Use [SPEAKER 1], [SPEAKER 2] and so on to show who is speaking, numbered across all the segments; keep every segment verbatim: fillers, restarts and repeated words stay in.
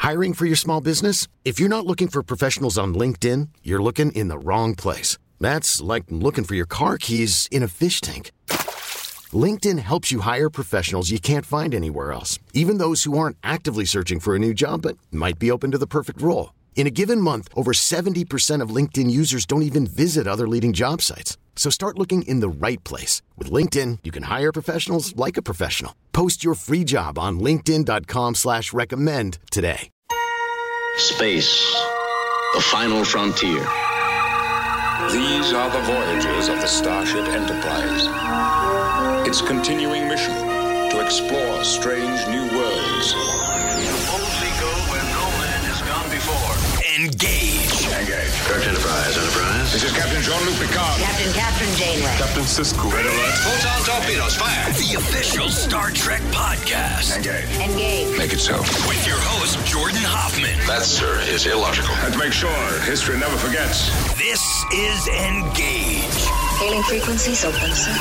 [SPEAKER 1] Hiring for your small business? If you're not looking for professionals on LinkedIn, you're looking in the wrong place. That's like looking for your car keys in a fish tank. LinkedIn helps you hire professionals you can't find anywhere else, even those who aren't actively searching for a new job but might be open to the perfect role. In a given month, over seventy percent of LinkedIn users don't even visit other leading job sites. So start looking in the right place. With LinkedIn, you can hire professionals like a professional. Post your free job on linkedin.com slash recommend today.
[SPEAKER 2] Space, the final frontier.
[SPEAKER 3] These are the voyages of the Starship Enterprise. Its continuing mission to explore strange new worlds.
[SPEAKER 2] Boldly go where no man has gone before. Engage.
[SPEAKER 3] Engage.
[SPEAKER 2] Kirk Enterprise, Enterprise.
[SPEAKER 3] This is Captain Jean-Luc Picard.
[SPEAKER 4] Captain Catherine Janeway.
[SPEAKER 3] Captain Sisko. Red alert.
[SPEAKER 2] Photon torpedoes, fire. The official Star Trek podcast.
[SPEAKER 3] Engage.
[SPEAKER 4] Engage.
[SPEAKER 3] Make it so.
[SPEAKER 2] With your host, Jordan Hoffman.
[SPEAKER 5] That, sir, is illogical.
[SPEAKER 3] Let's make sure history never forgets.
[SPEAKER 2] This is Engage.
[SPEAKER 4] Hailing frequencies open, sir.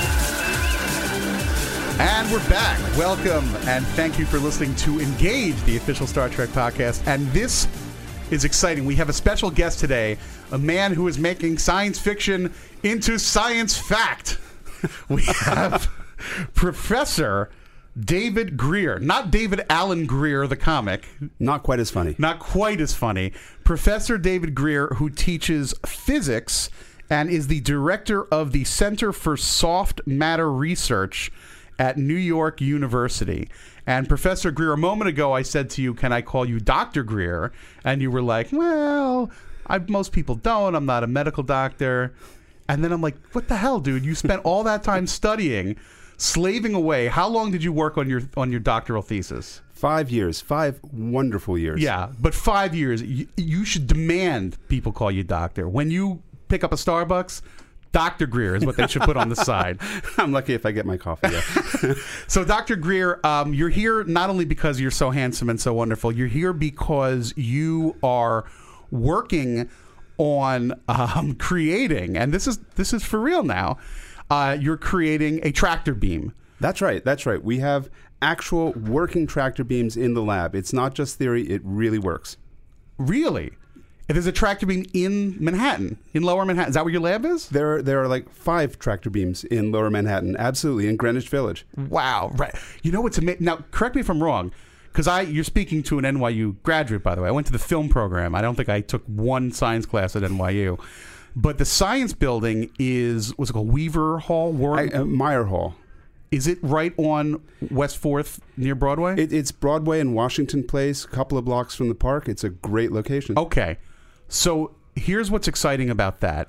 [SPEAKER 6] And we're back. Welcome, and thank you for listening to Engage, the official Star Trek podcast. And this is exciting. We have a special guest today, a man who is making science fiction into science fact. We have Professor David Greer. Not David Alan Greer, the comic.
[SPEAKER 7] Not quite as funny.
[SPEAKER 6] Not quite as funny. Professor David Greer, who teaches physics and is the director of the Center for Soft Matter Research at New York University. And Professor Greer, a moment ago I said to you, can I call you Doctor Greer? And you were like, well, I, most people don't. I'm not a medical doctor. And then I'm like, what the hell, dude? You spent all that time studying, slaving away. How long did you work on your on your doctoral thesis?
[SPEAKER 7] Five years. Five wonderful years.
[SPEAKER 6] Yeah, but five years. You, you should demand people call you doctor. When you pick up a Starbucks, Doctor Greer is what they should put on the side.
[SPEAKER 7] I'm lucky if I get my coffee. Yeah.
[SPEAKER 6] So, Doctor Greer, um, you're here not only because you're so handsome and so wonderful. You're here because you are working on um, creating, and this is this is for real now. Uh, you're creating a tractor beam.
[SPEAKER 7] That's right. That's right. We have actual working tractor beams in the lab. It's not just theory. It really works.
[SPEAKER 6] Really? There's a tractor beam in Manhattan, in Lower Manhattan. Is that where your lab is?
[SPEAKER 7] There are, there are like five tractor beams in Lower Manhattan. Absolutely, in Greenwich Village.
[SPEAKER 6] Wow. Right. You know what's amazing? Now, correct me if I'm wrong, because I you're speaking to an N Y U graduate, by the way. I went to the film program. I don't think I took one science class at N Y U. But the science building is, what's it called, Weaver Hall? Warren?
[SPEAKER 7] I, uh, Meyer Hall.
[SPEAKER 6] Is it right on West fourth near Broadway?
[SPEAKER 7] It, it's Broadway and Washington Place, a couple of blocks from the park. It's a great location.
[SPEAKER 6] Okay. So here's what's exciting about that.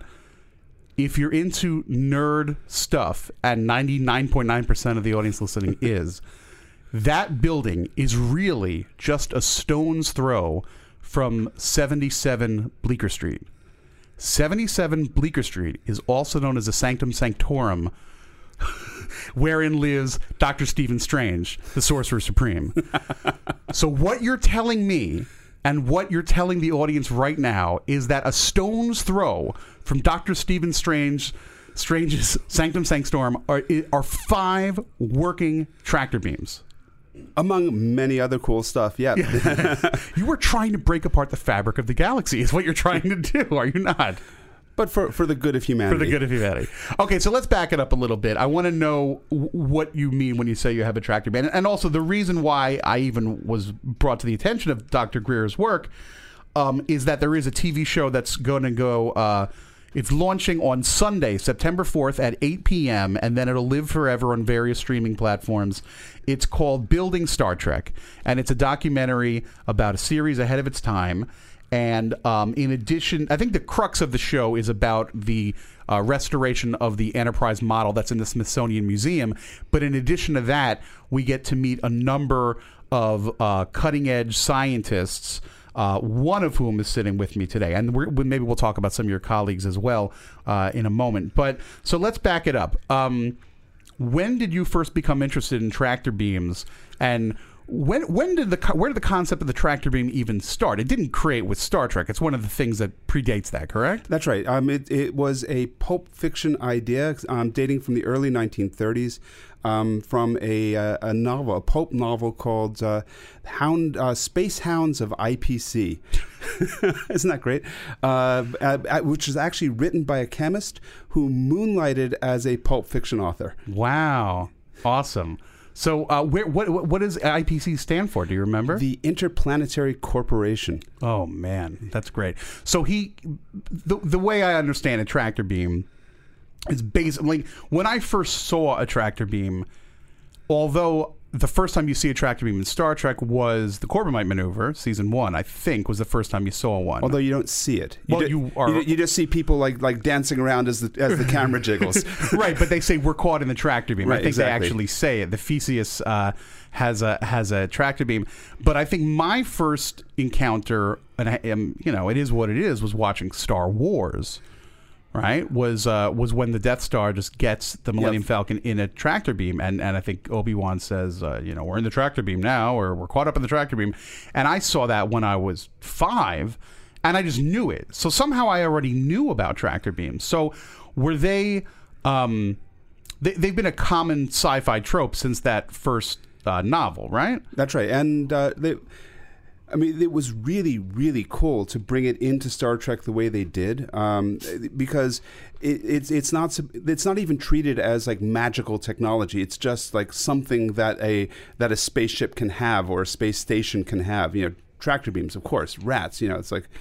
[SPEAKER 6] If you're into nerd stuff, and ninety-nine point nine percent of the audience listening is, that building is really just a stone's throw from seventy-seven Bleecker Street. seventy-seven Bleecker Street is also known as the Sanctum Sanctorum, wherein lives Doctor Stephen Strange, the Sorcerer Supreme. So what you're telling me, and what you're telling the audience right now, is that a stone's throw from Doctor Stephen Strange, Strange's Sanctum Sanctorum are, are five working tractor beams.
[SPEAKER 7] Among many other cool stuff, yeah.
[SPEAKER 6] You were trying to break apart the fabric of the galaxy, is what you're trying to do, are you not?
[SPEAKER 7] But for, for the good of humanity.
[SPEAKER 6] For the good of humanity. Okay, so let's back it up a little bit. I want to know w- what you mean when you say you have a tractor beam. And, and also the reason why I even was brought to the attention of Doctor Greer's work um, is that there is a T V show that's going to go... Uh, it's launching on Sunday, September fourth at eight p.m., and then it'll live forever on various streaming platforms. It's called Building Star Trek, and it's a documentary about a series ahead of its time. And um, in addition, I think the crux of the show is about the uh, restoration of the Enterprise model that's in the Smithsonian Museum. But in addition to that, we get to meet a number of uh, cutting-edge scientists, uh, one of whom is sitting with me today. And we're, maybe we'll talk about some of your colleagues as well uh, in a moment. But so let's back it up. Um, when did you first become interested in tractor beams, and When when did the where did the concept of the tractor beam even start? It didn't create with Star Trek. It's one of the things that predates that, correct?
[SPEAKER 7] That's right. Um, it, it was a pulp fiction idea um, dating from the early nineteen thirties. um, from a, uh, a novel, a pulp novel called uh, Hound, uh, Space Hounds of I P C. Isn't that great? Uh, uh, which is actually written by a chemist who moonlighted as a pulp fiction author.
[SPEAKER 6] Wow. Awesome. So, uh, where, what what does I P C stand for? Do you remember?
[SPEAKER 7] The Interplanetary Corporation.
[SPEAKER 6] Oh man, that's great. So he, the the way I understand a tractor beam, is basically when I first saw a tractor beam. Although the first time you see a tractor beam in Star Trek was the Corbomite maneuver, season one, I think, was the first time you saw one.
[SPEAKER 7] Although you don't see it. You
[SPEAKER 6] well,
[SPEAKER 7] do,
[SPEAKER 6] you are.
[SPEAKER 7] You, you just see people like like dancing around as the as the camera jiggles.
[SPEAKER 6] Right, but they say we're caught in the tractor beam.
[SPEAKER 7] Right,
[SPEAKER 6] I think
[SPEAKER 7] exactly.
[SPEAKER 6] they actually say it. The Theseus uh, has a has a tractor beam. But I think my first encounter, and I am, you know, it is what it is, was watching Star Wars. Right, was uh, was when the Death Star just gets the Millennium
[SPEAKER 7] Yep.
[SPEAKER 6] Falcon in a tractor beam, and, and I think Obi-Wan says, uh, you know, we're in the tractor beam now, or we're caught up in the tractor beam, and I saw that when I was five, and I just knew it. So somehow I already knew about tractor beams. So were they? Um, they they've been a common sci-fi trope since that first uh, novel, right?
[SPEAKER 7] That's right, and uh, they. I mean, it was really, really cool to bring it into Star Trek the way they did, um, because it, it's it's not it's not even treated as like magical technology. It's just like something that a that a spaceship can have or a space station can have. You know, tractor beams, of course, rats. You know, it's like,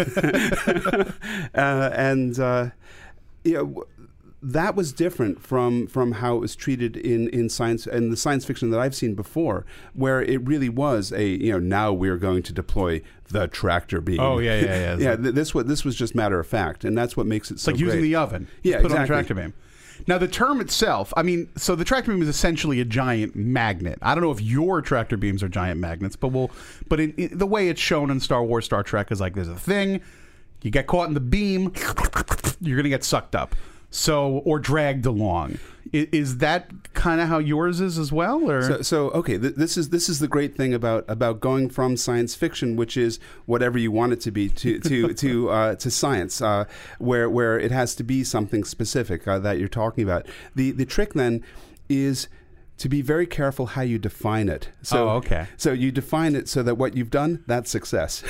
[SPEAKER 7] uh, and uh, you know. That was different from, from how it was treated in, in science and the science fiction that I've seen before, where it really was a you know now we're going to deploy the tractor beam.
[SPEAKER 6] Oh yeah, yeah, yeah.
[SPEAKER 7] yeah. Th- this what this was just matter of fact, and that's what makes it
[SPEAKER 6] It's
[SPEAKER 7] so
[SPEAKER 6] like using
[SPEAKER 7] great.
[SPEAKER 6] the oven.
[SPEAKER 7] Yeah,
[SPEAKER 6] Just put
[SPEAKER 7] exactly.
[SPEAKER 6] on a tractor beam. Now the term itself, I mean, so the tractor beam is essentially a giant magnet. I don't know if your tractor beams are giant magnets, but we'll, but in, in, the way it's shown in Star Wars, Star Trek is like there's a thing, you get caught in the beam, you're gonna get sucked up. So, or dragged along. Is, is that kind of how yours is as well, or
[SPEAKER 7] So, so okay, th- this is this is the great thing about, about going from science fiction, which is whatever you want it to be, to to to uh, to science, uh, where where it has to be something specific uh, that you're talking about. The the trick then is to be very careful how you define it. So,
[SPEAKER 6] Oh, okay.
[SPEAKER 7] So you define it so that what you've done, that's success.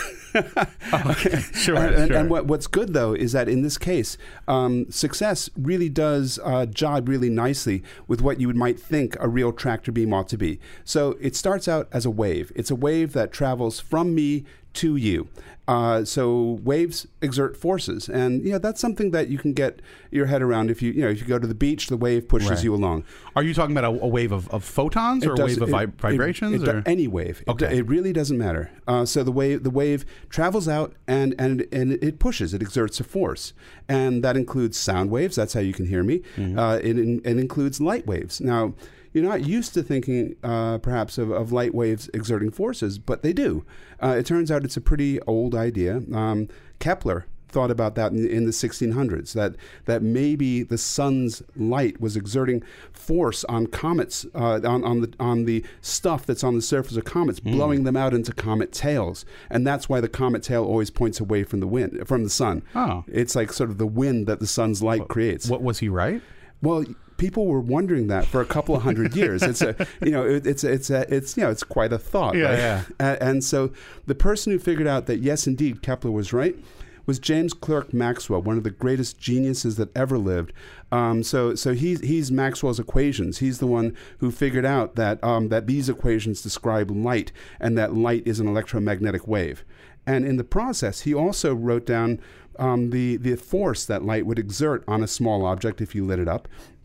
[SPEAKER 6] okay, sure,
[SPEAKER 7] and, and,
[SPEAKER 6] sure.
[SPEAKER 7] and what, what's good, though, is that in this case, um, success really does uh, jibe really nicely with what you might think a real tractor beam ought to be. So it starts out as a wave. It's a wave that travels from me to you. Uh, so waves exert forces, and you know that's something that you can get your head around if you you know if you go to the beach, the wave pushes
[SPEAKER 6] Right.
[SPEAKER 7] you along.
[SPEAKER 6] Are you talking about a, a wave of, of photons or
[SPEAKER 7] It
[SPEAKER 6] a
[SPEAKER 7] does-
[SPEAKER 6] wave of
[SPEAKER 7] it-
[SPEAKER 6] vi-
[SPEAKER 7] it-
[SPEAKER 6] vibrations?
[SPEAKER 7] it-
[SPEAKER 6] or?
[SPEAKER 7] any wave. It,
[SPEAKER 6] Okay.
[SPEAKER 7] it really doesn't matter. Uh, so the wave the wave travels out and and and it pushes. It exerts a force, and that includes sound waves. That's how you can hear me.
[SPEAKER 6] Mm-hmm.
[SPEAKER 7] Uh, it, it includes light waves. Now, you're not used to thinking uh, perhaps of, of light waves exerting forces, but they do. Uh, it turns out it's a pretty old idea. Um, Kepler thought about that in, in the sixteen hundreds, that that maybe the sun's light was exerting force on comets, uh, on, on the on the stuff that's on the surface of comets,
[SPEAKER 6] Mm.
[SPEAKER 7] blowing them out into comet tails, and that's why the comet tail always points away from the wind, from the sun.
[SPEAKER 6] Oh.
[SPEAKER 7] It's like sort of the wind that the sun's light creates.
[SPEAKER 6] What was he right?
[SPEAKER 7] Well, people were wondering that for a couple of hundred years. It's a, you know, it, it's it's a, it's you know, it's quite a thought.
[SPEAKER 6] Yeah,
[SPEAKER 7] right?
[SPEAKER 6] yeah.
[SPEAKER 7] A- And so the person who figured out that yes, indeed, Kepler was right was James Clerk Maxwell, one of the greatest geniuses that ever lived. Um, so so he's he's Maxwell's equations. He's the one who figured out that um, that these equations describe light, and that light is an electromagnetic wave. And in the process, he also wrote down um, the the force that light would exert on a small object if you lit it up.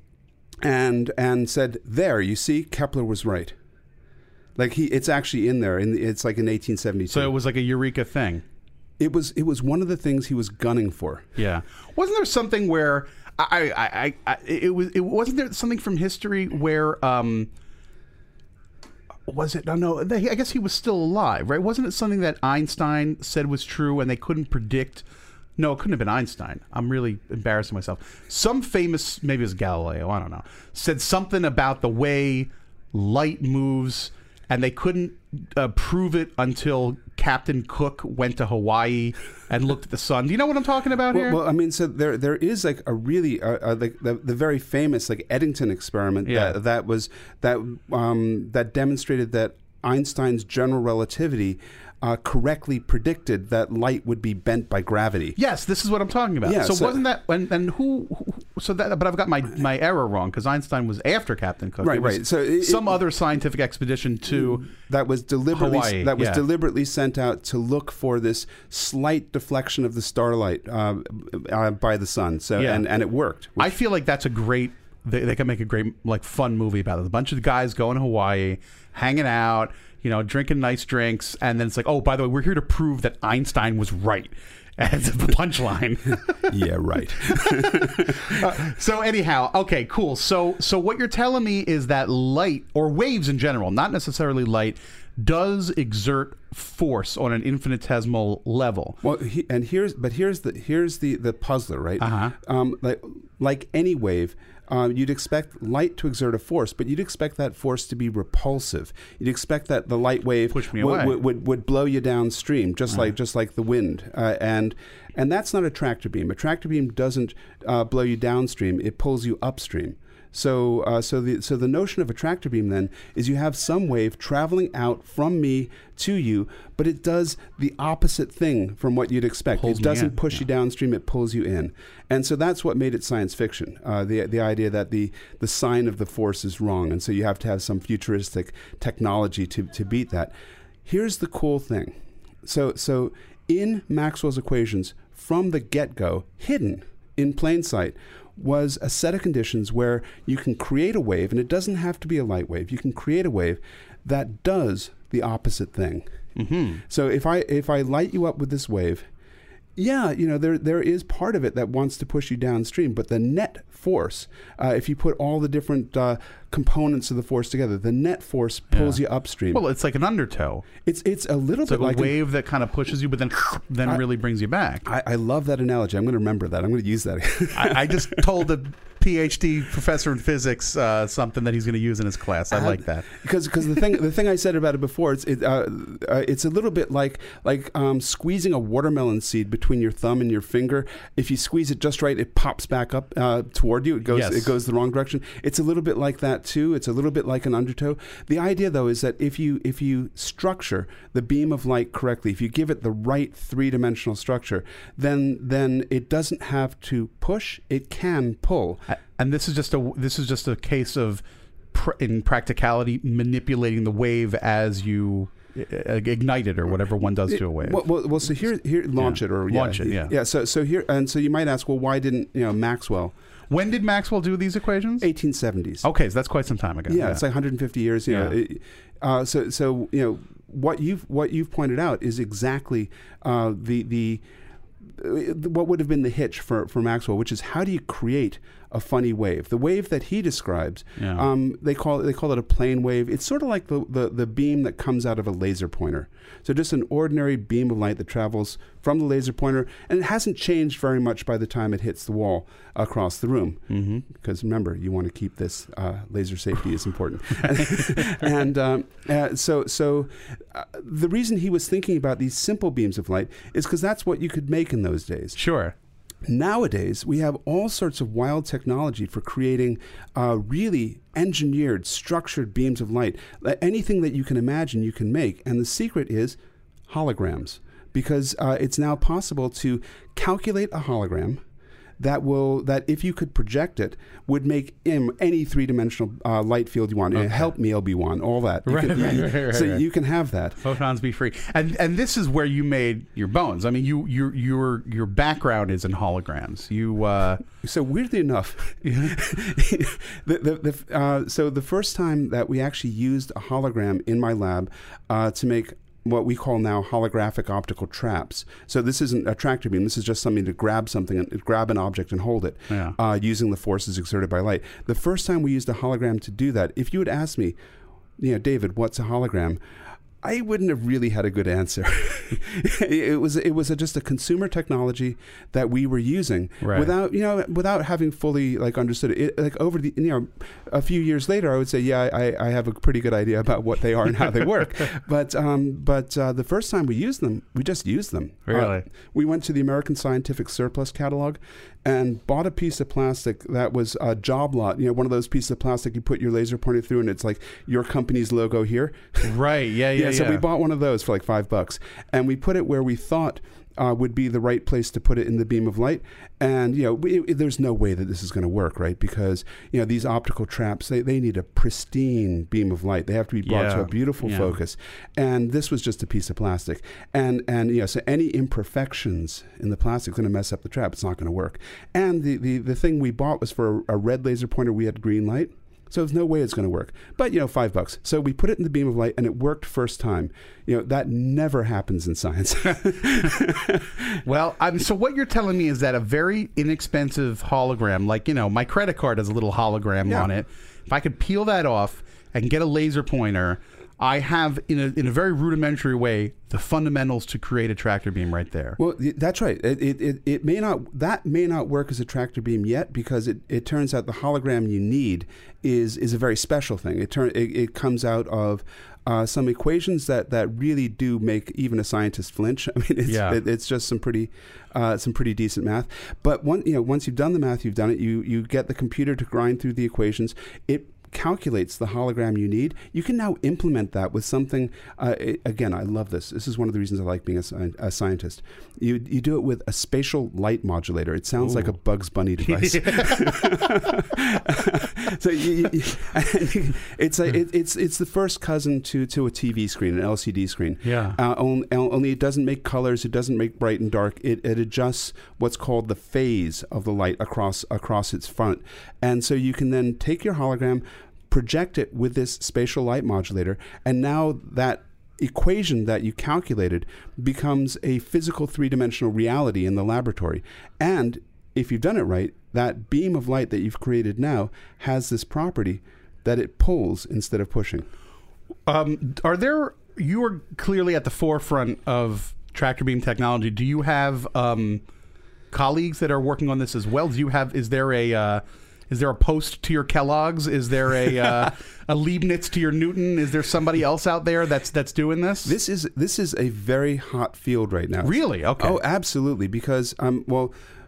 [SPEAKER 7] And and said, there, you see, Kepler was right. Like he, it's actually in there. In the, it's like in eighteen seventy-two.
[SPEAKER 6] So it was like a eureka thing.
[SPEAKER 7] It was it was one of the things he was gunning for.
[SPEAKER 6] Yeah. Wasn't there something where I, I, I, I it was it wasn't there something from history where um was it no no they, I guess he was still alive, right? Wasn't it something that Einstein said was true and they couldn't predict? No, it couldn't have been Einstein. I'm really embarrassing myself. Some famous, maybe it was Galileo, I don't know, said something about the way light moves and they couldn't uh, prove it until Captain Cook went to Hawaii and looked at the sun. Do you know what I'm talking about
[SPEAKER 7] Well,
[SPEAKER 6] here?
[SPEAKER 7] well, I mean, so there there is like a really uh, uh, like the, the very famous like Eddington experiment
[SPEAKER 6] Yeah.
[SPEAKER 7] that that was that um, that demonstrated that Einstein's general relativity uh, correctly predicted that light would be bent by gravity.
[SPEAKER 6] Yes, this is what I'm talking about.
[SPEAKER 7] Yeah,
[SPEAKER 6] so,
[SPEAKER 7] so-
[SPEAKER 6] wasn't that and, and who, who? So that, but I've got my, my error wrong because Einstein was after Captain Cook.
[SPEAKER 7] Right,
[SPEAKER 6] It was
[SPEAKER 7] right. So it-
[SPEAKER 6] some
[SPEAKER 7] it-
[SPEAKER 6] other scientific expedition to
[SPEAKER 7] That was deliberately
[SPEAKER 6] Hawaii,
[SPEAKER 7] that was
[SPEAKER 6] yeah.
[SPEAKER 7] deliberately sent out to look for this slight deflection of the starlight uh, uh, by the sun. So
[SPEAKER 6] Yeah.
[SPEAKER 7] and, and it worked.
[SPEAKER 6] I feel like that's a great. They, they can make a great like fun movie about it. A bunch of guys going to Hawaii, hanging out, you know, drinking nice drinks, and then it's like, oh, by the way, we're here to prove that Einstein was right. As the punchline.
[SPEAKER 7] Yeah, right.
[SPEAKER 6] uh, so anyhow, okay, cool. So so what you're telling me is that light or waves in general, not necessarily light, does exert force on an infinitesimal level.
[SPEAKER 7] Well, he, and here's but here's the here's the the puzzler, right?
[SPEAKER 6] Uh-huh.
[SPEAKER 7] Um, like like any wave. Um, you'd expect light to exert a force, but you'd expect that force to be repulsive. You'd expect that the light wave
[SPEAKER 6] Push me
[SPEAKER 7] would,
[SPEAKER 6] away.
[SPEAKER 7] would, would would blow you downstream, just like just like the wind. Uh, and and that's not a tractor beam. A tractor beam doesn't uh, blow you downstream; it pulls you upstream. So, uh, so the so the notion of a tractor beam then is you have some wave traveling out from me to you, but it does the opposite thing from what you'd expect.
[SPEAKER 6] Pulls
[SPEAKER 7] It
[SPEAKER 6] me
[SPEAKER 7] doesn't
[SPEAKER 6] in,
[SPEAKER 7] push
[SPEAKER 6] yeah.
[SPEAKER 7] you downstream; it pulls you in, and so that's what made it science fiction. Uh, the the idea that the the sign of the force is wrong, and so you have to have some futuristic technology to to beat that. Here's the cool thing. So so in Maxwell's equations, from the get-go, hidden in plain sight, was a set of conditions where you can create a wave, and it doesn't have to be a light wave. You can create a wave that does the opposite thing.
[SPEAKER 6] Mm-hmm.
[SPEAKER 7] So if I if I light you up with this wave, yeah, you know there there is part of it that wants to push you downstream, but the net force, uh, if you put all the different uh, components of the force together, the net force pulls
[SPEAKER 6] Yeah.
[SPEAKER 7] you upstream.
[SPEAKER 6] Well, it's like an undertow.
[SPEAKER 7] it's it's a little
[SPEAKER 6] It's
[SPEAKER 7] bit
[SPEAKER 6] like a
[SPEAKER 7] like an-
[SPEAKER 6] wave that kind of pushes you, but then then
[SPEAKER 7] I-
[SPEAKER 6] really brings you back.
[SPEAKER 7] I, I love that analogy. I'm going to remember that. I'm going to use that.
[SPEAKER 6] I, I just told a PhD professor in physics uh, something that he's going to use in his class. I like that.
[SPEAKER 7] because because the thing the thing I said about it before, it's it, uh, uh, it's a little bit like like um, squeezing a watermelon seed between your thumb and your finger. If you squeeze it just right, it pops back up uh, toward you. It goes
[SPEAKER 6] Yes.
[SPEAKER 7] it goes the wrong direction. It's a little bit like that too. It's a little bit like an undertow. The idea though is that if you if you structure the beam of light correctly, if you give it the right three dimensional structure, then then it doesn't have to push. It can pull.
[SPEAKER 6] And this is just a this is just a case of, pr- in practicality, manipulating the wave as you uh, ignite it or whatever one does to a wave.
[SPEAKER 7] Well, well, well so here, here, launch
[SPEAKER 6] Yeah.
[SPEAKER 7] it or
[SPEAKER 6] Launch it, yeah.
[SPEAKER 7] yeah. So, so here, and so you might ask, well, why didn't you know Maxwell?
[SPEAKER 6] When did Maxwell do these equations?
[SPEAKER 7] eighteen seventies.
[SPEAKER 6] Okay, so that's quite some time ago.
[SPEAKER 7] Yeah, it's like one hundred fifty years. You know,
[SPEAKER 6] Yeah.
[SPEAKER 7] it- uh, so, so you know what you've what you've pointed out is exactly uh, the the uh, what would have been the hitch for, for Maxwell, which is how do you create a funny wave? The wave that he describes,
[SPEAKER 6] Yeah.
[SPEAKER 7] um, they call they call it a plane wave. It's sort of like the, the, the beam that comes out of a laser pointer. So just an ordinary beam of light that travels from the laser pointer, and it hasn't changed very much by the time it hits the wall across the room. Mm-hmm. Because remember, you want to keep this uh, laser safety is important. and um, uh, so so uh, the reason he was thinking about these simple beams of light is because that's what you could make in those days.
[SPEAKER 6] Sure.
[SPEAKER 7] Nowadays, we have all sorts of wild technology for creating uh, really engineered, structured beams of light. Uh, Anything that you can imagine, you can make. And the secret is holograms, because uh, it's now possible to calculate a hologram that will that if you could project it would make um, any three-dimensional uh, light field you want.
[SPEAKER 6] Okay.
[SPEAKER 7] Help me, Obi-Wan, all that. You
[SPEAKER 6] Right,
[SPEAKER 7] can-
[SPEAKER 6] right,
[SPEAKER 7] you-
[SPEAKER 6] right, right,
[SPEAKER 7] so
[SPEAKER 6] right.
[SPEAKER 7] you can have that.
[SPEAKER 6] Photons be free, and and this is where you made your bones. I mean, you your your your background is in holograms. You uh,
[SPEAKER 7] So weirdly enough, the, the, the, uh, so the first time that we actually used a hologram in my lab uh, to make what we call now holographic optical traps. So this isn't a tractor beam. This is just something to grab something, and grab an object and hold it
[SPEAKER 6] Yeah.
[SPEAKER 7] uh, using the forces exerted by light. The first time we used a hologram to do that, if you had asked me, you know, David, what's a hologram? I wouldn't have really had a good answer. it was it was a, just a consumer technology that we were using
[SPEAKER 6] right.
[SPEAKER 7] without you know without having fully like understood it. it. Like over the you know a few years later, I would say yeah, I, I have a pretty good idea about what they are and how they work. But um, but uh, the first time we used them, we just used them.
[SPEAKER 6] Really,
[SPEAKER 7] uh, we went to the American Scientific Surplus Catalog and bought a piece of plastic that was a job lot. You know, one of those pieces of plastic you put your laser pointer through, and it's like your company's logo here.
[SPEAKER 6] Right. Yeah. Yeah.
[SPEAKER 7] yeah. So we bought one of those for like five bucks, and we put it where we thought uh, would be the right place to put it in the beam of light. And you know, we, it, there's no way that this is going to work, right? Because you know these optical traps, they, they need a pristine beam of light. They have to be brought
[SPEAKER 6] yeah.
[SPEAKER 7] to a beautiful
[SPEAKER 6] yeah.
[SPEAKER 7] focus. And this was just a piece of plastic. And and you know, so any imperfections in the plastic is going to mess up the trap. It's not going to work. And the, the the thing we bought was for a, a red laser pointer. We had green light. So there's no way it's going to work. But, you know, five bucks. So we put it in the beam of light, and it worked first time. You know, that never happens in science.
[SPEAKER 6] Well, I'm, so what you're telling me is that a very inexpensive hologram, like, you know, my credit card has a little hologram
[SPEAKER 7] yeah.
[SPEAKER 6] on it. If I could peel that off and get a laser pointer, I have, in a in a very rudimentary way, the fundamentals to create a tractor beam right there.
[SPEAKER 7] Well, that's right. It, it, it, it may not that may not work as a tractor beam yet, because it, it turns out the hologram you need is is a very special thing. It turn it, it comes out of uh, some equations that, that really do make even a scientist flinch. I mean, it's
[SPEAKER 6] yeah.
[SPEAKER 7] it, it's just some pretty uh, some pretty decent math. But one, you know, once you've done the math, you've done it. You you get the computer to grind through the equations. It calculates the hologram you need. You can now implement that with something. Uh, it, again, I love this. This is one of the reasons I like being a, sci- a scientist. You you do it with a spatial light modulator. It sounds Ooh. like a Bugs Bunny device. so you, you, it's a, it, it's it's the first cousin to to a T V screen, an L C D screen.
[SPEAKER 6] Yeah.
[SPEAKER 7] Uh, only, only it doesn't make colors. It doesn't make bright and dark. It it adjusts what's called the phase of the light across across its front, and so you can then take your hologram, project it with this spatial light modulator, and now that equation that you calculated becomes a physical three-dimensional reality in the laboratory. And if you've done it right, that beam of light that you've created now has this property that it pulls instead of pushing.
[SPEAKER 6] Um, are there, you are clearly at the forefront of tractor beam technology. Do you have um, colleagues that are working on this as well? Do you have, is there a... Uh, Is there a Post to your Kellogg's? Is there a uh, a Leibniz to your Newton? Is there somebody else out there that's that's doing this?
[SPEAKER 7] This is this is a very hot field right now.
[SPEAKER 6] Really? Okay.
[SPEAKER 7] Oh, absolutely. Because um, well,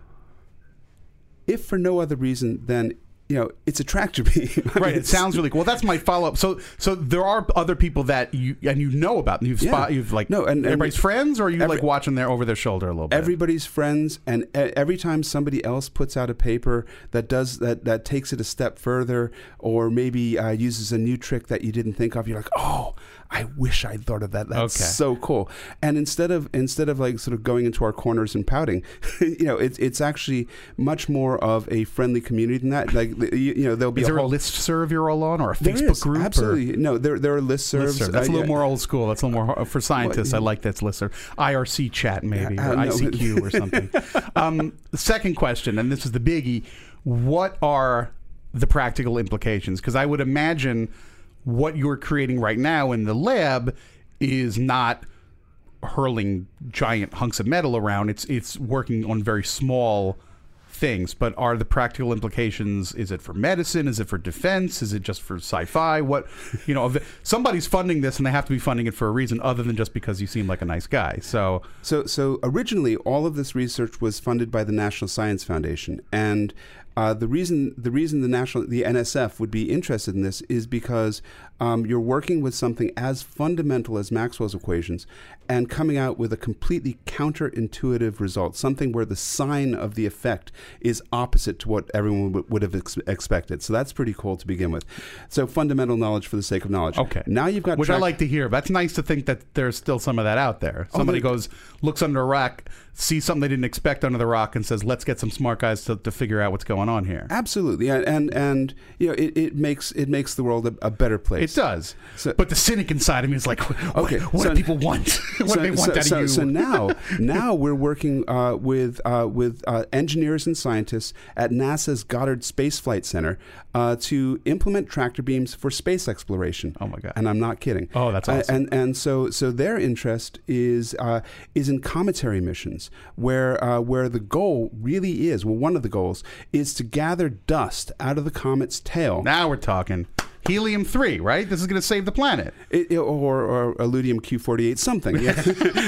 [SPEAKER 7] if for no other reason than you know, it's a tractor beam.
[SPEAKER 6] Right. It sounds really cool. Well, that's my follow up. So, so there are other people that you and you know about. And you've
[SPEAKER 7] yeah.
[SPEAKER 6] spot. You've like
[SPEAKER 7] no, and, and
[SPEAKER 6] everybody's friends, or are you
[SPEAKER 7] every,
[SPEAKER 6] like watching their over their shoulder a little bit?
[SPEAKER 7] Everybody's friends, and every time somebody else puts out a paper that does that, that takes it a step further, or maybe uh, uses a new trick that you didn't think of, you're like, oh, I wish I'd thought of that. That's
[SPEAKER 6] okay.
[SPEAKER 7] so cool. And instead of instead of like sort of going into our corners and pouting, you know, it's it's actually much more of a friendly community than that. Like you, you know, there'll be
[SPEAKER 6] is
[SPEAKER 7] a
[SPEAKER 6] there
[SPEAKER 7] whole,
[SPEAKER 6] a listserv you're all on, or a
[SPEAKER 7] there
[SPEAKER 6] Facebook
[SPEAKER 7] is,
[SPEAKER 6] group?
[SPEAKER 7] Absolutely,
[SPEAKER 6] or?
[SPEAKER 7] no. There there are listservs.
[SPEAKER 6] Listserv. That's
[SPEAKER 7] uh,
[SPEAKER 6] a little
[SPEAKER 7] yeah.
[SPEAKER 6] more old school. That's a little more for scientists.
[SPEAKER 7] Well,
[SPEAKER 6] I like that's listserv. I R C chat maybe,
[SPEAKER 7] Uh,
[SPEAKER 6] or
[SPEAKER 7] no.
[SPEAKER 6] I C Q or something. um, the second question, and this is the biggie: what are the practical implications? Because I would imagine what you're creating right now in the lab is not hurling giant hunks of metal around. It's it's working on very small things. But are the practical implications? Is it for medicine? Is it for defense? Is it just for sci-fi? What you know? Somebody's funding this, and they have to be funding it for a reason other than just because you seem like a nice guy. So
[SPEAKER 7] so so originally, all of this research was funded by the National Science Foundation, and Uh, the reason the reason the national the N S F would be interested in this is because um, you're working with something as fundamental as Maxwell's equations and coming out with a completely counterintuitive result, something where the sign of the effect is opposite to what everyone w- would have ex- expected. So that's pretty cool to begin with. So fundamental knowledge for the sake of knowledge.
[SPEAKER 6] Okay.
[SPEAKER 7] Now you've got
[SPEAKER 6] which
[SPEAKER 7] track-
[SPEAKER 6] I like to hear. That's nice to think that there's still some of that out there. Somebody
[SPEAKER 7] Oh, there-
[SPEAKER 6] goes, looks under a rock, sees something they didn't expect under the rock, and says, "Let's get some smart guys to, to figure out what's going on." going on here.
[SPEAKER 7] Absolutely, and and, and you know, it, it makes it makes the world a, a better place.
[SPEAKER 6] It does.
[SPEAKER 7] So-
[SPEAKER 6] but the cynic inside of me is like, what,
[SPEAKER 7] Okay,
[SPEAKER 6] what
[SPEAKER 7] so-
[SPEAKER 6] do people want? what
[SPEAKER 7] so,
[SPEAKER 6] do they want
[SPEAKER 7] so,
[SPEAKER 6] out
[SPEAKER 7] so,
[SPEAKER 6] of you?
[SPEAKER 7] so now, now we're working uh, with uh, with uh, engineers and scientists at NASA's Goddard Space Flight Center uh, to implement tractor beams for space exploration.
[SPEAKER 6] Oh, my God.
[SPEAKER 7] And I'm not kidding.
[SPEAKER 6] Oh, that's
[SPEAKER 7] Uh,
[SPEAKER 6] awesome.
[SPEAKER 7] and and so so their interest is uh, is in cometary missions, where uh, where the goal really is, well, one of the goals is to gather dust out of the comet's tail.
[SPEAKER 6] Now we're talking. Helium three, right? This is going to save the planet.
[SPEAKER 7] It, it- or, or Illudium Q forty-eight, something. Yeah.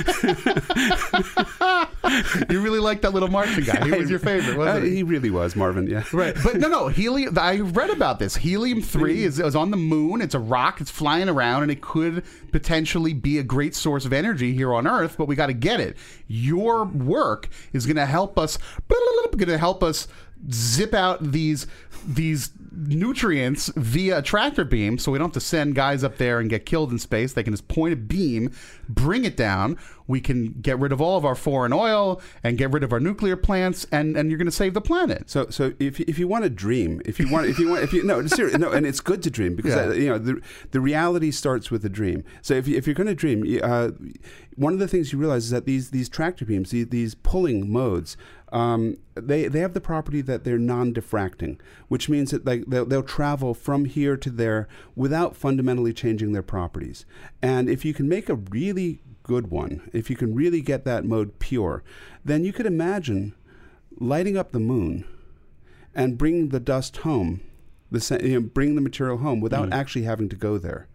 [SPEAKER 6] You really liked that little Martian guy. He was your favorite, wasn't
[SPEAKER 7] Uh,
[SPEAKER 6] he?
[SPEAKER 7] he really was, Marvin. Yeah.
[SPEAKER 6] Right, but no, no. Helium. I read about this. Helium three is, is on the moon. It's a rock. It's flying around, and it could potentially be a great source of energy here on Earth. But we got to get it. Your work is going to help us. Going to help us zip out these these nutrients via a tractor beam, so we don't have to send guys up there and get killed in space. They can just point a beam, bring it down. We can get rid of all of our foreign oil and get rid of our nuclear plants, and, and you're going to save the planet.
[SPEAKER 7] So, so if if you want to dream, if you want, if you want, if you no, seriously, no, and it's good to dream because
[SPEAKER 6] Yeah.
[SPEAKER 7] uh, you know the the reality starts with a dream. So if you, if you're going to dream, you, uh, one of the things you realize is that these these tractor beams, these, these pulling modes, um, they they have the property that they're non-diffracting, which means that like they'll, they'll travel from here to there without fundamentally changing their properties. And if you can make a really good one, if you can really get that mode pure, then you could imagine lighting up the moon and bringing the dust home, the sa- you know, bring the material home without
[SPEAKER 6] Mm.
[SPEAKER 7] actually having to go there.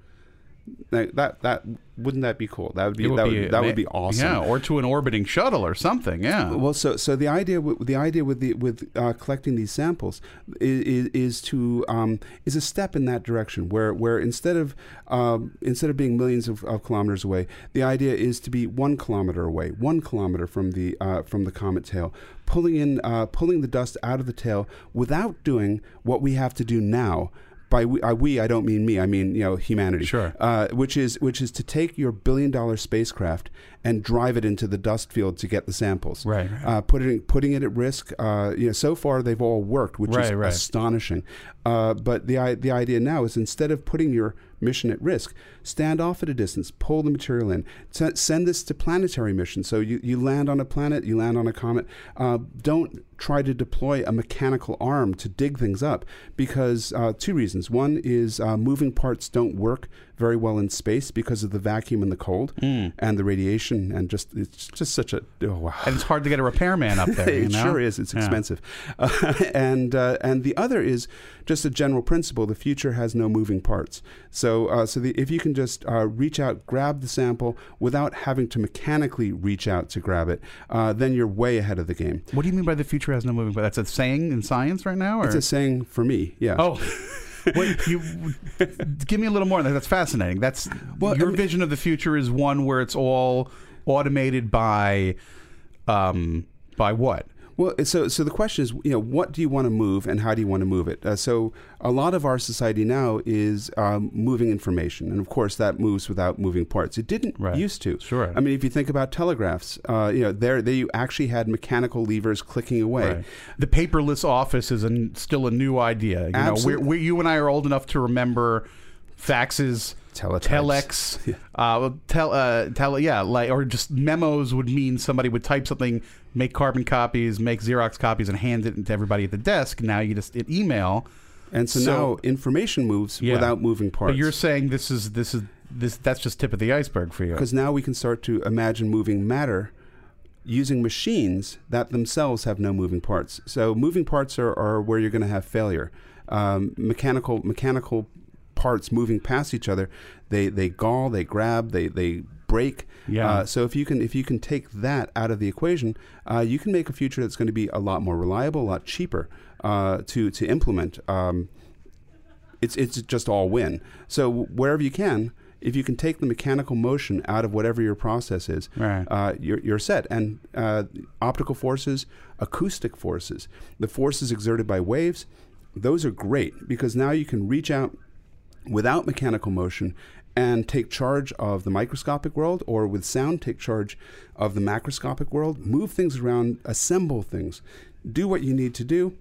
[SPEAKER 7] Like, that that wouldn't that be cool? That would be
[SPEAKER 6] It would
[SPEAKER 7] that
[SPEAKER 6] be
[SPEAKER 7] would, that would
[SPEAKER 6] ama-
[SPEAKER 7] be awesome.
[SPEAKER 6] Yeah, or to an orbiting shuttle or something. Yeah.
[SPEAKER 7] Well, so so the idea with the idea with the with uh, collecting these samples is, is to um, is a step in that direction where where instead of um, instead of being millions of, of kilometers away, the idea is to be one kilometer away, one kilometer from the uh, from the comet tail, pulling in uh, pulling the dust out of the tail without doing what we have to do now. By we, uh, we, I don't mean me. I mean, you know, humanity.
[SPEAKER 6] Sure.
[SPEAKER 7] Uh, which is which is to take your billion-dollar spacecraft and drive it into the dust field to get the samples.
[SPEAKER 6] Right, right.
[SPEAKER 7] Uh, putting putting it at risk. Uh, you know, so far they've all worked, which is
[SPEAKER 6] Right, right.
[SPEAKER 7] astonishing. Uh, but the i- the idea now is instead of putting your mission at risk, stand off at a distance, pull the material in, S- send this to planetary missions. So you, you land on a planet, you land on a comet. Uh, don't try to deploy a mechanical arm to dig things up because uh, two reasons. One is uh, moving parts don't work very well in space because of the vacuum and the cold
[SPEAKER 6] Mm.
[SPEAKER 7] and the radiation and just it's just such a oh wow.
[SPEAKER 6] And it's hard to get a repairman up there. You
[SPEAKER 7] It
[SPEAKER 6] know?
[SPEAKER 7] sure is. It's
[SPEAKER 6] Yeah.
[SPEAKER 7] expensive. Uh, and uh, and the other is just a general principle. The future has no moving parts. So uh, so the, if you can just uh, reach out, grab the sample without having to mechanically reach out to grab it, uh, then you're way ahead of the game.
[SPEAKER 6] What do you mean by the future has no moving parts? That's a saying in science right now? Or?
[SPEAKER 7] It's a saying for me. Yeah.
[SPEAKER 6] Oh. Wait, you give me a little more. That's fascinating. That's
[SPEAKER 7] Well,
[SPEAKER 6] your
[SPEAKER 7] I mean-
[SPEAKER 6] vision of the future is one where it's all automated by, um, by what?
[SPEAKER 7] Well, so so the question is, you know, what do you want to move and how do you want to move it? Uh, so a lot of our society now is um, moving information, and of course that moves without moving parts. It didn't
[SPEAKER 6] Right.
[SPEAKER 7] used to.
[SPEAKER 6] Sure.
[SPEAKER 7] I mean, if you think about telegraphs, uh, you know, there they you actually had mechanical levers clicking away.
[SPEAKER 6] Right. The paperless office is a, still a new idea. You know,
[SPEAKER 7] Absolutely.
[SPEAKER 6] we're, we you and I are old enough to remember faxes,
[SPEAKER 7] Teletypes.
[SPEAKER 6] telex,
[SPEAKER 7] Yeah.
[SPEAKER 6] uh, tel, uh, tele, yeah, like or just memos would mean somebody would type something, make carbon copies, make Xerox copies, and hand it to everybody at the desk. Now you just hit email.
[SPEAKER 7] And so,
[SPEAKER 6] So-
[SPEAKER 7] now information moves
[SPEAKER 6] Yeah.
[SPEAKER 7] without moving parts.
[SPEAKER 6] But you're saying this is this is this that's just tip of the iceberg for you.
[SPEAKER 7] Because now we can start to imagine moving matter using machines that themselves have no moving parts. So moving parts are, are where you're going to have failure. Um, mechanical mechanical parts moving past each other, they they gall, they grab, they they break.
[SPEAKER 6] Yeah.
[SPEAKER 7] Uh, so if you can if you can take that out of the equation, uh, you can make a future that's going to be a lot more reliable, a lot cheaper uh, to to implement. Um, it's it's just all win. So wherever you can, if you can take the mechanical motion out of whatever your process is,
[SPEAKER 6] Right.
[SPEAKER 7] uh, you're, you're set. And uh, optical forces, acoustic forces, the forces exerted by waves, those are great because now you can reach out without mechanical motion and take charge of the microscopic world, or with sound, take charge of the macroscopic world, move things around, assemble things, do what you need to do,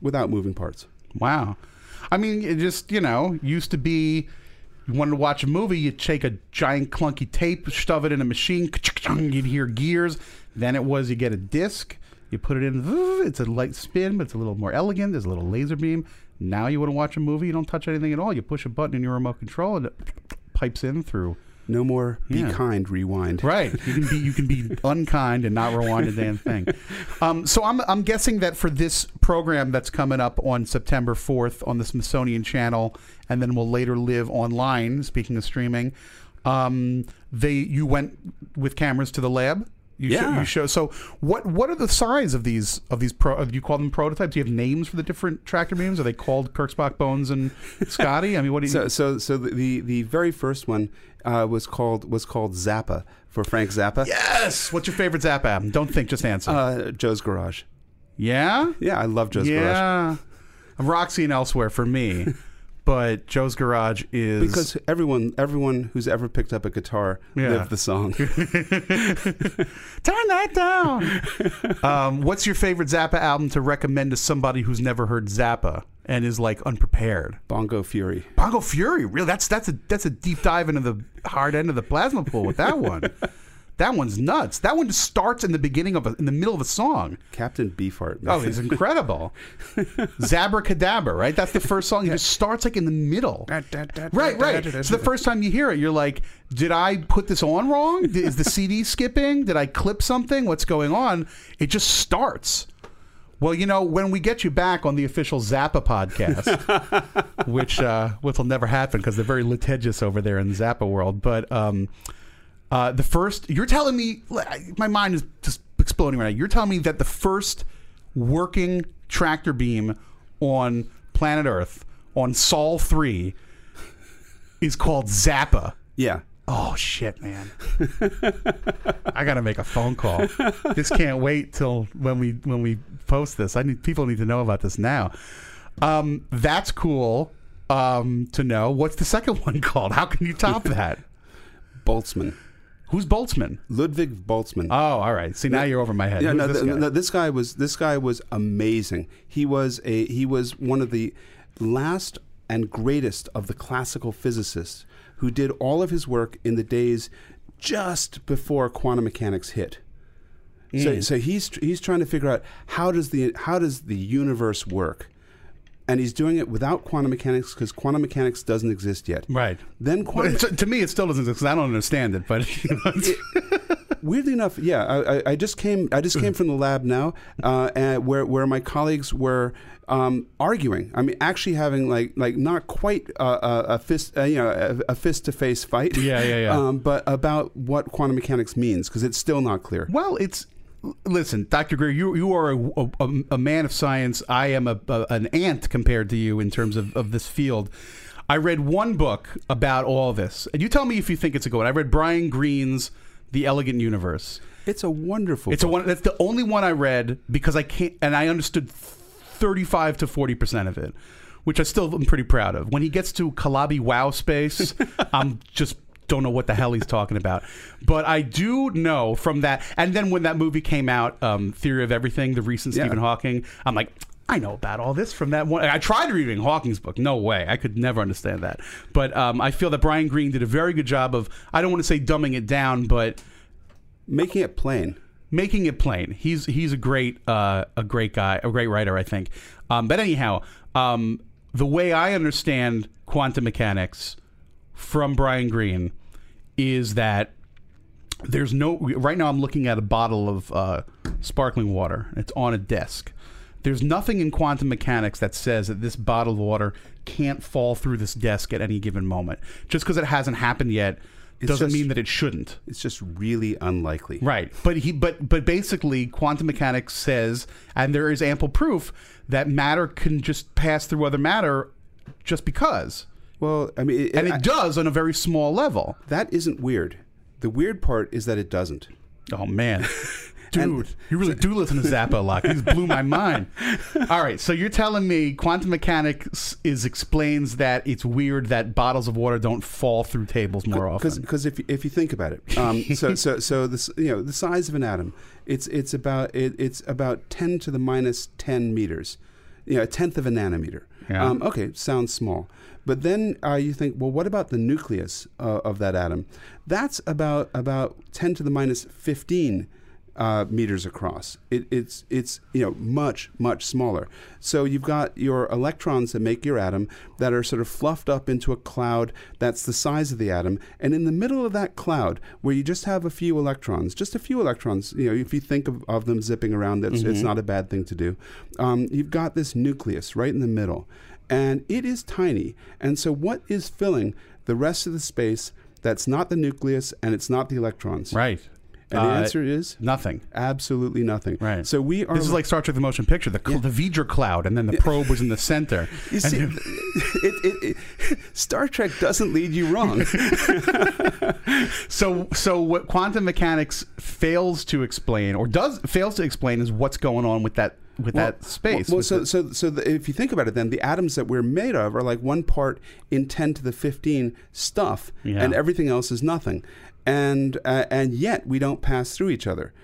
[SPEAKER 7] without moving parts.
[SPEAKER 6] Wow. I mean, it just, you know, used to be, you wanted to watch a movie, you'd take a giant clunky tape, shove it in a machine, you'd hear gears. Then it was you get a disc, you put it in, it's a light spin, but it's a little more elegant, there's a little laser beam. Now you want to watch a movie, you don't touch anything at all. You push a button in your remote control and it pipes in through.
[SPEAKER 7] No more be
[SPEAKER 6] Yeah.
[SPEAKER 7] kind, rewind.
[SPEAKER 6] Right. You can be you can be unkind and not rewind a damn thing. Um, so I'm I'm guessing that for this program that's coming up on September fourth on the Smithsonian Channel, and then will later live online. Speaking of streaming, um, they you went with cameras to the lab. You
[SPEAKER 7] Yeah.
[SPEAKER 6] Show, you show. So what what are the size of these of these pro? Do you call them prototypes? Do you have names for the different tractor beams? Are they called Kirk, Spock, Bones, and Scotty? I mean, what do you?
[SPEAKER 7] So, so, so the, the the very first one uh, was called was called Zappa for Frank Zappa.
[SPEAKER 6] Yes. What's your favorite Zappa album? Don't think, just answer.
[SPEAKER 7] Uh, Joe's Garage.
[SPEAKER 6] Yeah.
[SPEAKER 7] Yeah, I love Joe's Garage.
[SPEAKER 6] Yeah. Roxy and Elsewhere for me, but Joe's Garage is
[SPEAKER 7] Because everyone everyone who's ever picked up a guitar
[SPEAKER 6] Yeah.
[SPEAKER 7] lived the song.
[SPEAKER 6] turn that down. um, what's your favorite Zappa album to recommend to somebody who's never heard Zappa and is like unprepared?
[SPEAKER 7] Bongo Fury.
[SPEAKER 6] Bongo Fury, really? That's that's a that's a deep dive into the hard end of the plasma pool with that one. That one's nuts. That one just starts in the beginning of a, in the middle of a song.
[SPEAKER 7] Captain Beefheart.
[SPEAKER 6] Oh, it's incredible. Zabracadabra, right? That's the first song. It just starts like in the middle. Right, right. So the first time you hear it, you're like, did I put this on wrong? Is the C D skipping? Did I clip something? What's going on? It just starts. Well, you know, when we get you back on the official Zappa podcast, which uh, which will never happen because they're very litigious over there in the Zappa world, but um, uh, the first, you're telling me, my mind is just exploding right now. You're telling me that the first working tractor beam on planet Earth, on Sol three, is called Zappa.
[SPEAKER 7] Yeah.
[SPEAKER 6] Oh shit, man! I gotta make a phone call. This can't wait till when we when we post this. I need people need to know about this now. Um, that's cool um, to know. What's the second one called? How can you top that?
[SPEAKER 7] Boltzmann.
[SPEAKER 6] Who's Boltzmann?
[SPEAKER 7] Ludwig Boltzmann.
[SPEAKER 6] Oh, all right. See, now you're over my head.
[SPEAKER 7] Yeah,
[SPEAKER 6] Who's
[SPEAKER 7] no,
[SPEAKER 6] this
[SPEAKER 7] th-
[SPEAKER 6] guy?
[SPEAKER 7] no, this guy was this guy was amazing. He was a he was one of the last and greatest of the classical physicists who did all of his work in the days just before quantum mechanics hit. So,
[SPEAKER 6] Mm.
[SPEAKER 7] so he's he's trying to figure out how does the how does the universe work, and he's doing it without quantum mechanics because quantum mechanics doesn't exist yet.
[SPEAKER 6] Right.
[SPEAKER 7] Then quantum.
[SPEAKER 6] To, to me, it still doesn't because I don't understand it. But you know, it's-
[SPEAKER 7] Weirdly enough, yeah, I, I, I just came. I just came from the lab now, uh, and where where my colleagues were um, arguing. I mean, actually having like like not quite uh, a, a fist, uh, you know, a, a fist to face fight.
[SPEAKER 6] Yeah, yeah, yeah.
[SPEAKER 7] Um, but about what quantum mechanics means because it's still not clear.
[SPEAKER 6] well, it's. Listen, Doctor Greer, you you are a, a, a man of science. I am a, a an ant compared to you in terms of, of this field. I read one book about all this, and you tell me if you think it's a good one. I read Brian Greene's The Elegant Universe.
[SPEAKER 7] It's a wonderful.
[SPEAKER 6] It's a one. That's the only one I read because I can't, and I understood thirty-five to forty percent of it, which I still am pretty proud of. When he gets to Calabi Wow space, I'm just don't know what the hell he's talking about. But I do know from that, and then when that movie came out, um, Theory of Everything, the recent
[SPEAKER 7] Yeah.
[SPEAKER 6] Stephen Hawking, I'm like, I know about all this from that one. I tried reading Hawking's book. No way. I could never understand that. But um, I feel that Brian Greene did a very good job of, I don't want to say dumbing it down, but
[SPEAKER 7] making it plain.
[SPEAKER 6] making it plain. He's he's a great uh, a great guy, a great writer, I think. Um, but anyhow, um, the way I understand quantum mechanics from Brian Greene is that there's no. Right now, I'm looking at a bottle of uh, sparkling water. It's on a desk. There's nothing in quantum mechanics that says that this bottle of water can't fall through this desk at any given moment. Just because it hasn't happened yet
[SPEAKER 7] It's
[SPEAKER 6] doesn't
[SPEAKER 7] just-
[SPEAKER 6] mean that it shouldn't.
[SPEAKER 7] It's just really unlikely.
[SPEAKER 6] Right, but he, but but basically, quantum mechanics says, and there is ample proof that matter can just pass through other matter, just because,
[SPEAKER 7] Well, I mean, it,
[SPEAKER 6] and it
[SPEAKER 7] I-
[SPEAKER 6] does on a very small level.
[SPEAKER 7] that isn't weird. The weird part is that it doesn't.
[SPEAKER 6] Oh man, dude,
[SPEAKER 7] And-
[SPEAKER 6] you really do listen to Zappa a lot. He's blew my mind. All right, so you're telling me quantum mechanics is explains that it's weird that bottles of water don't fall through tables more often.
[SPEAKER 7] Because if you- if you think about it, um, so so so this you know the size of an atom, it's it's about it, it's about ten to the minus ten meters. you know, a tenth of a nanometer.
[SPEAKER 6] Yeah.
[SPEAKER 7] Um, okay, sounds small. But then uh, you think, well, what about the nucleus uh, of that atom? That's about about ten to the minus fifteen uh, meters across. It, it's it's you know much much smaller. So you've got your electrons that make your atom that are sort of fluffed up into a cloud that's the size of the atom, and in the middle of that cloud, where you just have a few electrons, just a few electrons. You know, if you think of, of them zipping around, that's mm-hmm. it's not a bad thing to do. Um, you've got this nucleus right in the middle. And it is tiny. And so what is filling the rest of the space that's not the nucleus and it's not the electrons?
[SPEAKER 6] Right.
[SPEAKER 7] And
[SPEAKER 6] uh,
[SPEAKER 7] the answer is?
[SPEAKER 6] Nothing.
[SPEAKER 7] Absolutely nothing.
[SPEAKER 6] Right.
[SPEAKER 7] So we are...
[SPEAKER 6] This is like Star Trek The Motion Picture, the, yeah. the V'ger cloud, and then the probe was in the center.
[SPEAKER 7] You see, it, it, it, Star Trek doesn't lead you wrong.
[SPEAKER 6] so so what quantum mechanics fails to explain, or does fails to explain, is what's going on with that with well, that space.
[SPEAKER 7] Well, well so, the, so so the, if you think about it, then the atoms that we're made of are like one part in ten to the fifteen stuff, yeah. and everything else is nothing. And uh, and yet we don't pass through each other.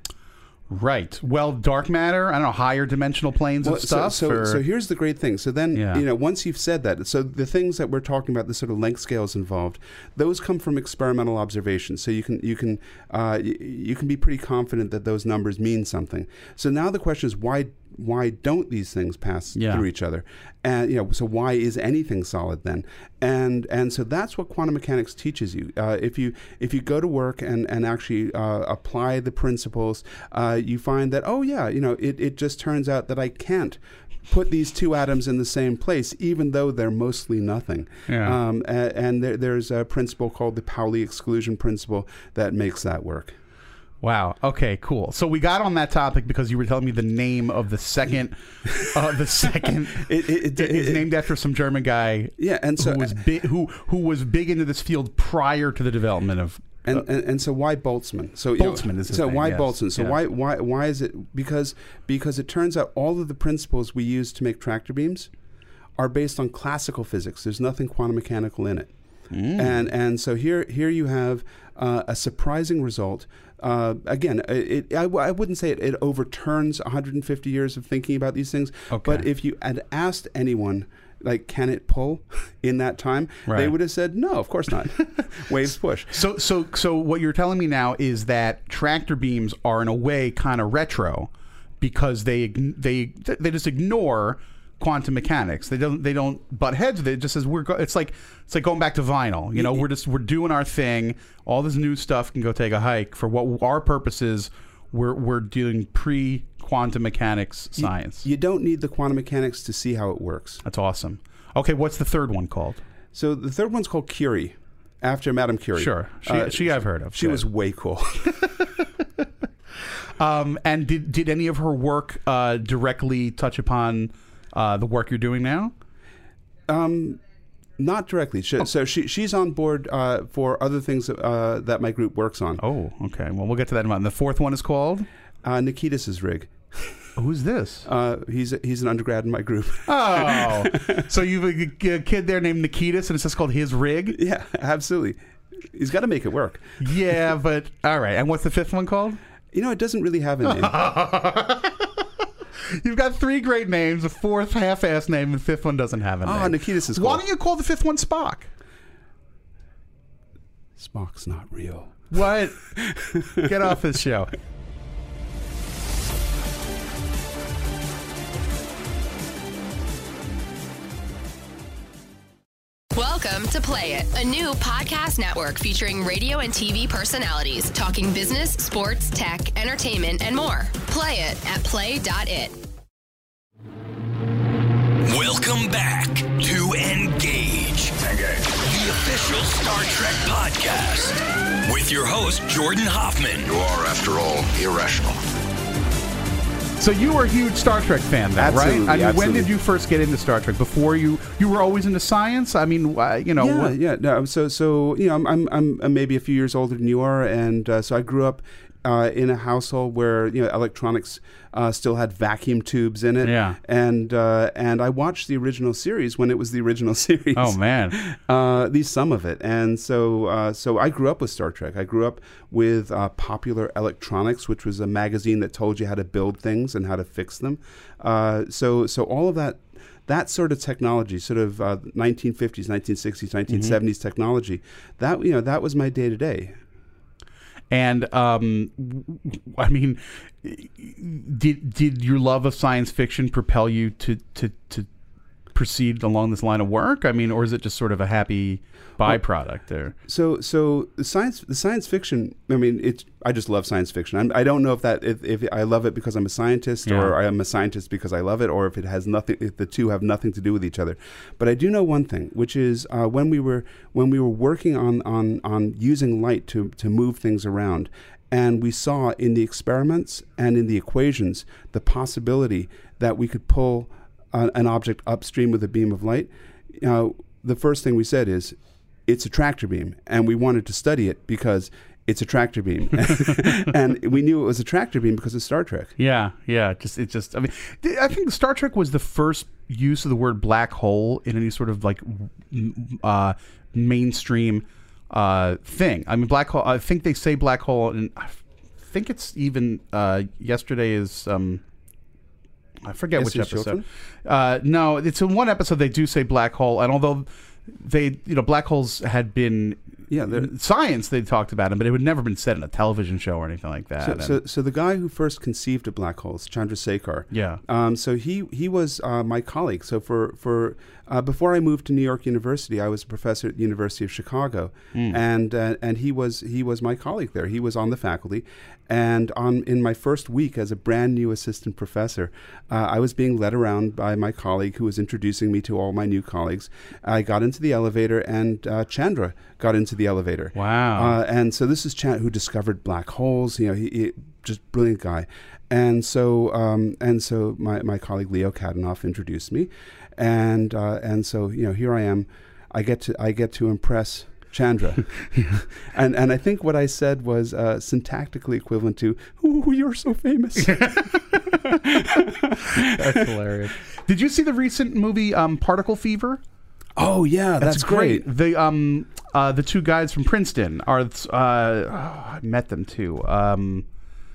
[SPEAKER 6] Right. Well, dark matter, I don't know, higher dimensional planes
[SPEAKER 7] well,
[SPEAKER 6] of stuff.
[SPEAKER 7] So, so,
[SPEAKER 6] or...
[SPEAKER 7] so here's the great thing. So then,
[SPEAKER 6] yeah.
[SPEAKER 7] you know, once you've said that, so the things that we're talking about, the sort of length scales involved, those come from experimental observations. So you can you can uh, you, you can be pretty confident that those numbers mean something. So now the question is, why why don't these things pass yeah. through each other? And you know, so why is anything solid then? And and so that's what quantum mechanics teaches you. Uh, if you if you go to work and and actually uh, apply the principles, uh, you find that oh yeah, you know, it it just turns out that I can't put these two atoms in the same place, even though they're mostly nothing.
[SPEAKER 6] Yeah.
[SPEAKER 7] Um, and and there, there's a principle called the Pauli exclusion principle that makes that work.
[SPEAKER 6] Wow. Okay. Cool. So we got on that topic because you were telling me the name of the second. Uh, the second.
[SPEAKER 7] it, it, it,
[SPEAKER 6] it's
[SPEAKER 7] it,
[SPEAKER 6] named after some German guy.
[SPEAKER 7] Yeah, and so
[SPEAKER 6] who was big, who who was big into this field prior to the development of.
[SPEAKER 7] And,
[SPEAKER 6] uh,
[SPEAKER 7] and and so why Boltzmann? So
[SPEAKER 6] Boltzmann
[SPEAKER 7] you know,
[SPEAKER 6] is his
[SPEAKER 7] so
[SPEAKER 6] name,
[SPEAKER 7] why
[SPEAKER 6] yes.
[SPEAKER 7] Boltzmann? So
[SPEAKER 6] yeah.
[SPEAKER 7] why why why is it? Because because it turns out all of the principles we use to make tractor beams are based on classical physics. There's nothing quantum mechanical in it. Mm. And and so here here you have uh, a surprising result. Uh, again, it, I, I wouldn't say it, it overturns one hundred fifty years of thinking about these things.
[SPEAKER 6] Okay.
[SPEAKER 7] But if you had asked anyone, like, can it pull in that time?
[SPEAKER 6] Right.
[SPEAKER 7] They would have said, no, of course not. Waves push.
[SPEAKER 6] So so so what you're telling me now is that tractor beams are in a way kind of retro because they they they just ignore quantum mechanics. They don't they don't butt heads with it. It just says we're go- it's like it's like going back to vinyl. You know, we're just we're doing our thing. All this new stuff can go take a hike. For what our purposes, we're we're doing pre quantum mechanics science.
[SPEAKER 7] You, you don't need the quantum mechanics to see how it works.
[SPEAKER 6] That's awesome. Okay, what's the third one called?
[SPEAKER 7] So the third one's called Curie, after Madame Curie.
[SPEAKER 6] Sure, she,
[SPEAKER 7] uh,
[SPEAKER 6] she I've heard of.
[SPEAKER 7] She
[SPEAKER 6] Good.
[SPEAKER 7] was way cool.
[SPEAKER 6] um, and did did any of her work uh, directly touch upon uh, the work you're doing now?
[SPEAKER 7] Um. Not directly. She, oh. So she she's on board uh, for other things uh, that my group works on.
[SPEAKER 6] Oh, okay. Well, we'll get to that in a moment. And the fourth one is called?
[SPEAKER 7] Uh, Nikitas' rig.
[SPEAKER 6] Who's this?
[SPEAKER 7] Uh, he's a, he's an undergrad in my group.
[SPEAKER 6] Oh, so you've a, a kid there named Nikitas, and it's just called his rig?
[SPEAKER 7] Yeah, absolutely. He's got to make it work.
[SPEAKER 6] Yeah, but all right. And what's the fifth one called?
[SPEAKER 7] You know, it doesn't really have a name.
[SPEAKER 6] You've got three great names, a fourth half-assed name, and the fifth one doesn't have a name.
[SPEAKER 7] Oh, Nikitas is cool.
[SPEAKER 6] Why don't you call the fifth one Spock?
[SPEAKER 7] Spock's not real.
[SPEAKER 6] What? Get off this show.
[SPEAKER 5] Welcome to Play It, a new podcast network featuring radio and T V personalities talking business, sports, tech, entertainment, and more. Play it at play dot it.
[SPEAKER 2] Welcome back to Engage, Engage, the official Star Trek podcast, with your host, Jordan Hoffman.
[SPEAKER 3] You are, after all, irrational.
[SPEAKER 6] So you were a huge Star Trek fan, then,
[SPEAKER 7] absolutely,
[SPEAKER 6] right? I mean,
[SPEAKER 7] absolutely.
[SPEAKER 6] when did you first get into Star Trek? Before you, you were always into science. I mean, uh, you know.
[SPEAKER 7] Yeah,
[SPEAKER 6] what?
[SPEAKER 7] yeah. No, so so you know, I'm I'm I'm maybe a few years older than you are, and uh, so I grew up uh, in a household where you know electronics uh, still had vacuum tubes in it.
[SPEAKER 6] Yeah.
[SPEAKER 7] And uh, and I watched the original series when it was the original series.
[SPEAKER 6] Oh man.
[SPEAKER 7] Uh, at least some of it. And so uh, so I grew up with Star Trek. I grew up with uh, Popular Electronics, which was a magazine that told you how to build things and how to fix them. Uh, so so all of that. That sort of technology, sort of uh, nineteen fifties, nineteen sixties, nineteen seventies mm-hmm. technology, that you know, that was my day to day.
[SPEAKER 6] And um, I mean, did did your love of science fiction propel you to to to proceed along this line of work? I mean, or is it just sort of a happy byproduct there?
[SPEAKER 7] So, so the science, the science fiction. I mean, it's. I just love science fiction. I'm, I don't know if that if, if I love it because I'm a scientist, yeah. or I am a scientist because I love it, or if it has nothing. If the two have nothing to do with each other. But I do know one thing, which is uh, when we were when we were working on on on using light to to move things around. And we saw in the experiments and in the equations the possibility that we could pull uh, an object upstream with a beam of light. Uh, the first thing we said is, it's a tractor beam, and we wanted to study it because it's a tractor beam, and we knew it was a tractor beam because of Star Trek.
[SPEAKER 6] Yeah, yeah. Just it just. I mean, I think Star Trek was the first use of the word black hole in any sort of like uh, mainstream uh, thing. I mean, black hole. I think they say black hole, and I think it's even uh, yesterday is. Um, I forget
[SPEAKER 7] Yes,
[SPEAKER 6] which
[SPEAKER 7] Yes,
[SPEAKER 6] episode. Uh, no, it's in one episode they do say black hole, and although they, you know, black holes had been
[SPEAKER 7] Yeah, they're-
[SPEAKER 6] in science they talked about them, but it had never been said in a television show or anything like that.
[SPEAKER 7] So,
[SPEAKER 6] And-
[SPEAKER 7] so, so the guy who first conceived of black holes, Chandrasekhar.
[SPEAKER 6] Yeah.
[SPEAKER 7] Um, so he he was uh, my colleague. So for for uh, before I moved to New York University, I was a professor at the University of Chicago,
[SPEAKER 6] Mm.
[SPEAKER 7] and uh, and he was he was my colleague there. He was on the faculty, and on in my first week as a brand new assistant professor, uh, I was being led around by my colleague who was introducing me to all my new colleagues. I got into the elevator, and uh, Chandra got into the elevator.
[SPEAKER 6] Wow.
[SPEAKER 7] Uh, and so this is Chan who discovered black holes. You know, he, he just brilliant guy. And so um, and so my, my colleague Leo Kadanoff introduced me, and uh, and so you know here I am. I get to I get to impress Chandra, and and I think what I said was uh, syntactically equivalent to "Ooh, you're so famous."
[SPEAKER 6] That's hilarious. Did you see the recent movie um, Particle Fever?
[SPEAKER 7] Oh yeah, that's, great.
[SPEAKER 6] The um uh, the two guys from Princeton are uh oh, I met them too. Um,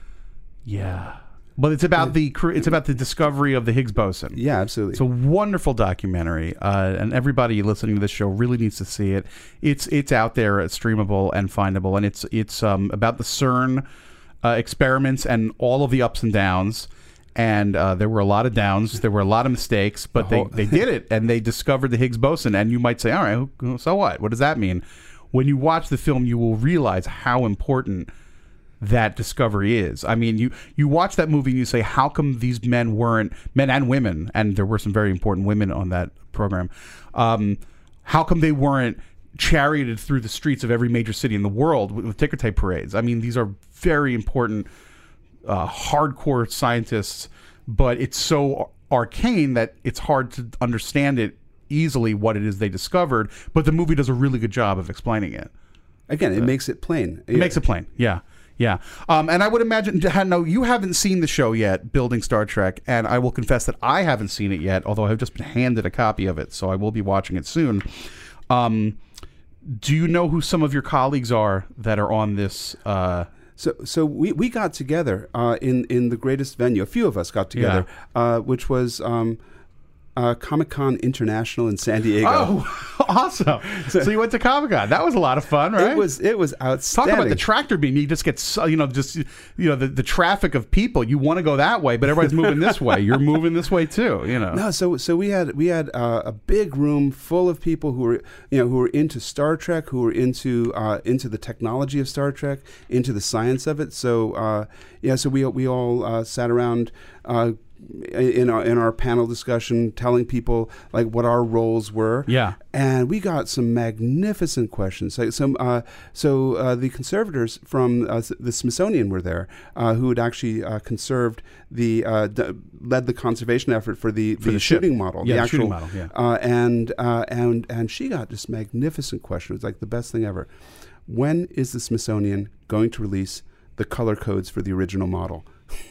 [SPEAKER 6] yeah, but it's about the cr- it's about the discovery of the Higgs boson.
[SPEAKER 7] Yeah, absolutely.
[SPEAKER 6] It's a wonderful documentary, uh, and everybody listening to this show really needs to see it. It's it's out there, it's streamable and findable, and it's it's um, about the CERN uh, experiments and all of the ups and downs. And uh, there were a lot of downs, there were a lot of mistakes, but
[SPEAKER 7] The whole-
[SPEAKER 6] they, they did it, and they discovered the Higgs boson. And you might say, all right, who- so what? What does that mean? When you watch the film, you will realize how important that discovery is. I mean, you, you watch that movie and you say, how come these men weren't, men and women, and there were some very important women on that program, um, how come they weren't charioted through the streets of every major city in the world with, with ticker tape parades? I mean, these are very important Uh, hardcore scientists, but it's so arcane that it's hard to understand it easily what it is they discovered, but the movie does a really good job of explaining it.
[SPEAKER 7] Again, it makes it plain.
[SPEAKER 6] It makes it plain. Yeah. Yeah. Um, and I would imagine, no, you haven't seen the show yet, Building Star Trek, and I will confess that I haven't seen it yet, although I've just been handed a copy of it, so I will be watching it soon. Um, do you know who some of your colleagues are that are on this uh
[SPEAKER 7] So, so we, we got together uh, in in the greatest venue. A few of us got together,
[SPEAKER 6] Yeah.
[SPEAKER 7] uh, which was um, uh, Comic-Con International in San Diego.
[SPEAKER 6] Oh, awesome! So you went to Comic-Con. That was a lot of fun, right?
[SPEAKER 7] It was it was
[SPEAKER 6] Talk
[SPEAKER 7] outstanding.
[SPEAKER 6] about the tractor beam. You just get, so- you know, just you know, the, the traffic of people. You want to go that way, but everybody's moving this way. You're moving this way too. You know.
[SPEAKER 7] No, so so we had we had uh, a big room full of people who were you know who were into Star Trek, who were into uh, into the technology of Star Trek, into the science of it. So uh, yeah, so we we all uh, sat around. Uh, in our in our panel discussion, telling people like what our roles were.
[SPEAKER 6] Yeah.
[SPEAKER 7] And we got some magnificent questions. Like some, uh, so uh, the conservators from uh, the Smithsonian were there, uh, who had actually uh, conserved the uh, d- led the conservation effort for the,
[SPEAKER 6] For
[SPEAKER 7] the,
[SPEAKER 6] the ship.
[SPEAKER 7] shooting model,
[SPEAKER 6] Yeah,
[SPEAKER 7] the
[SPEAKER 6] the
[SPEAKER 7] actual
[SPEAKER 6] shooting model, yeah.
[SPEAKER 7] Uh, and uh, and and she got this magnificent question. It was like the best thing ever. When is the Smithsonian going to release the color codes for the original model?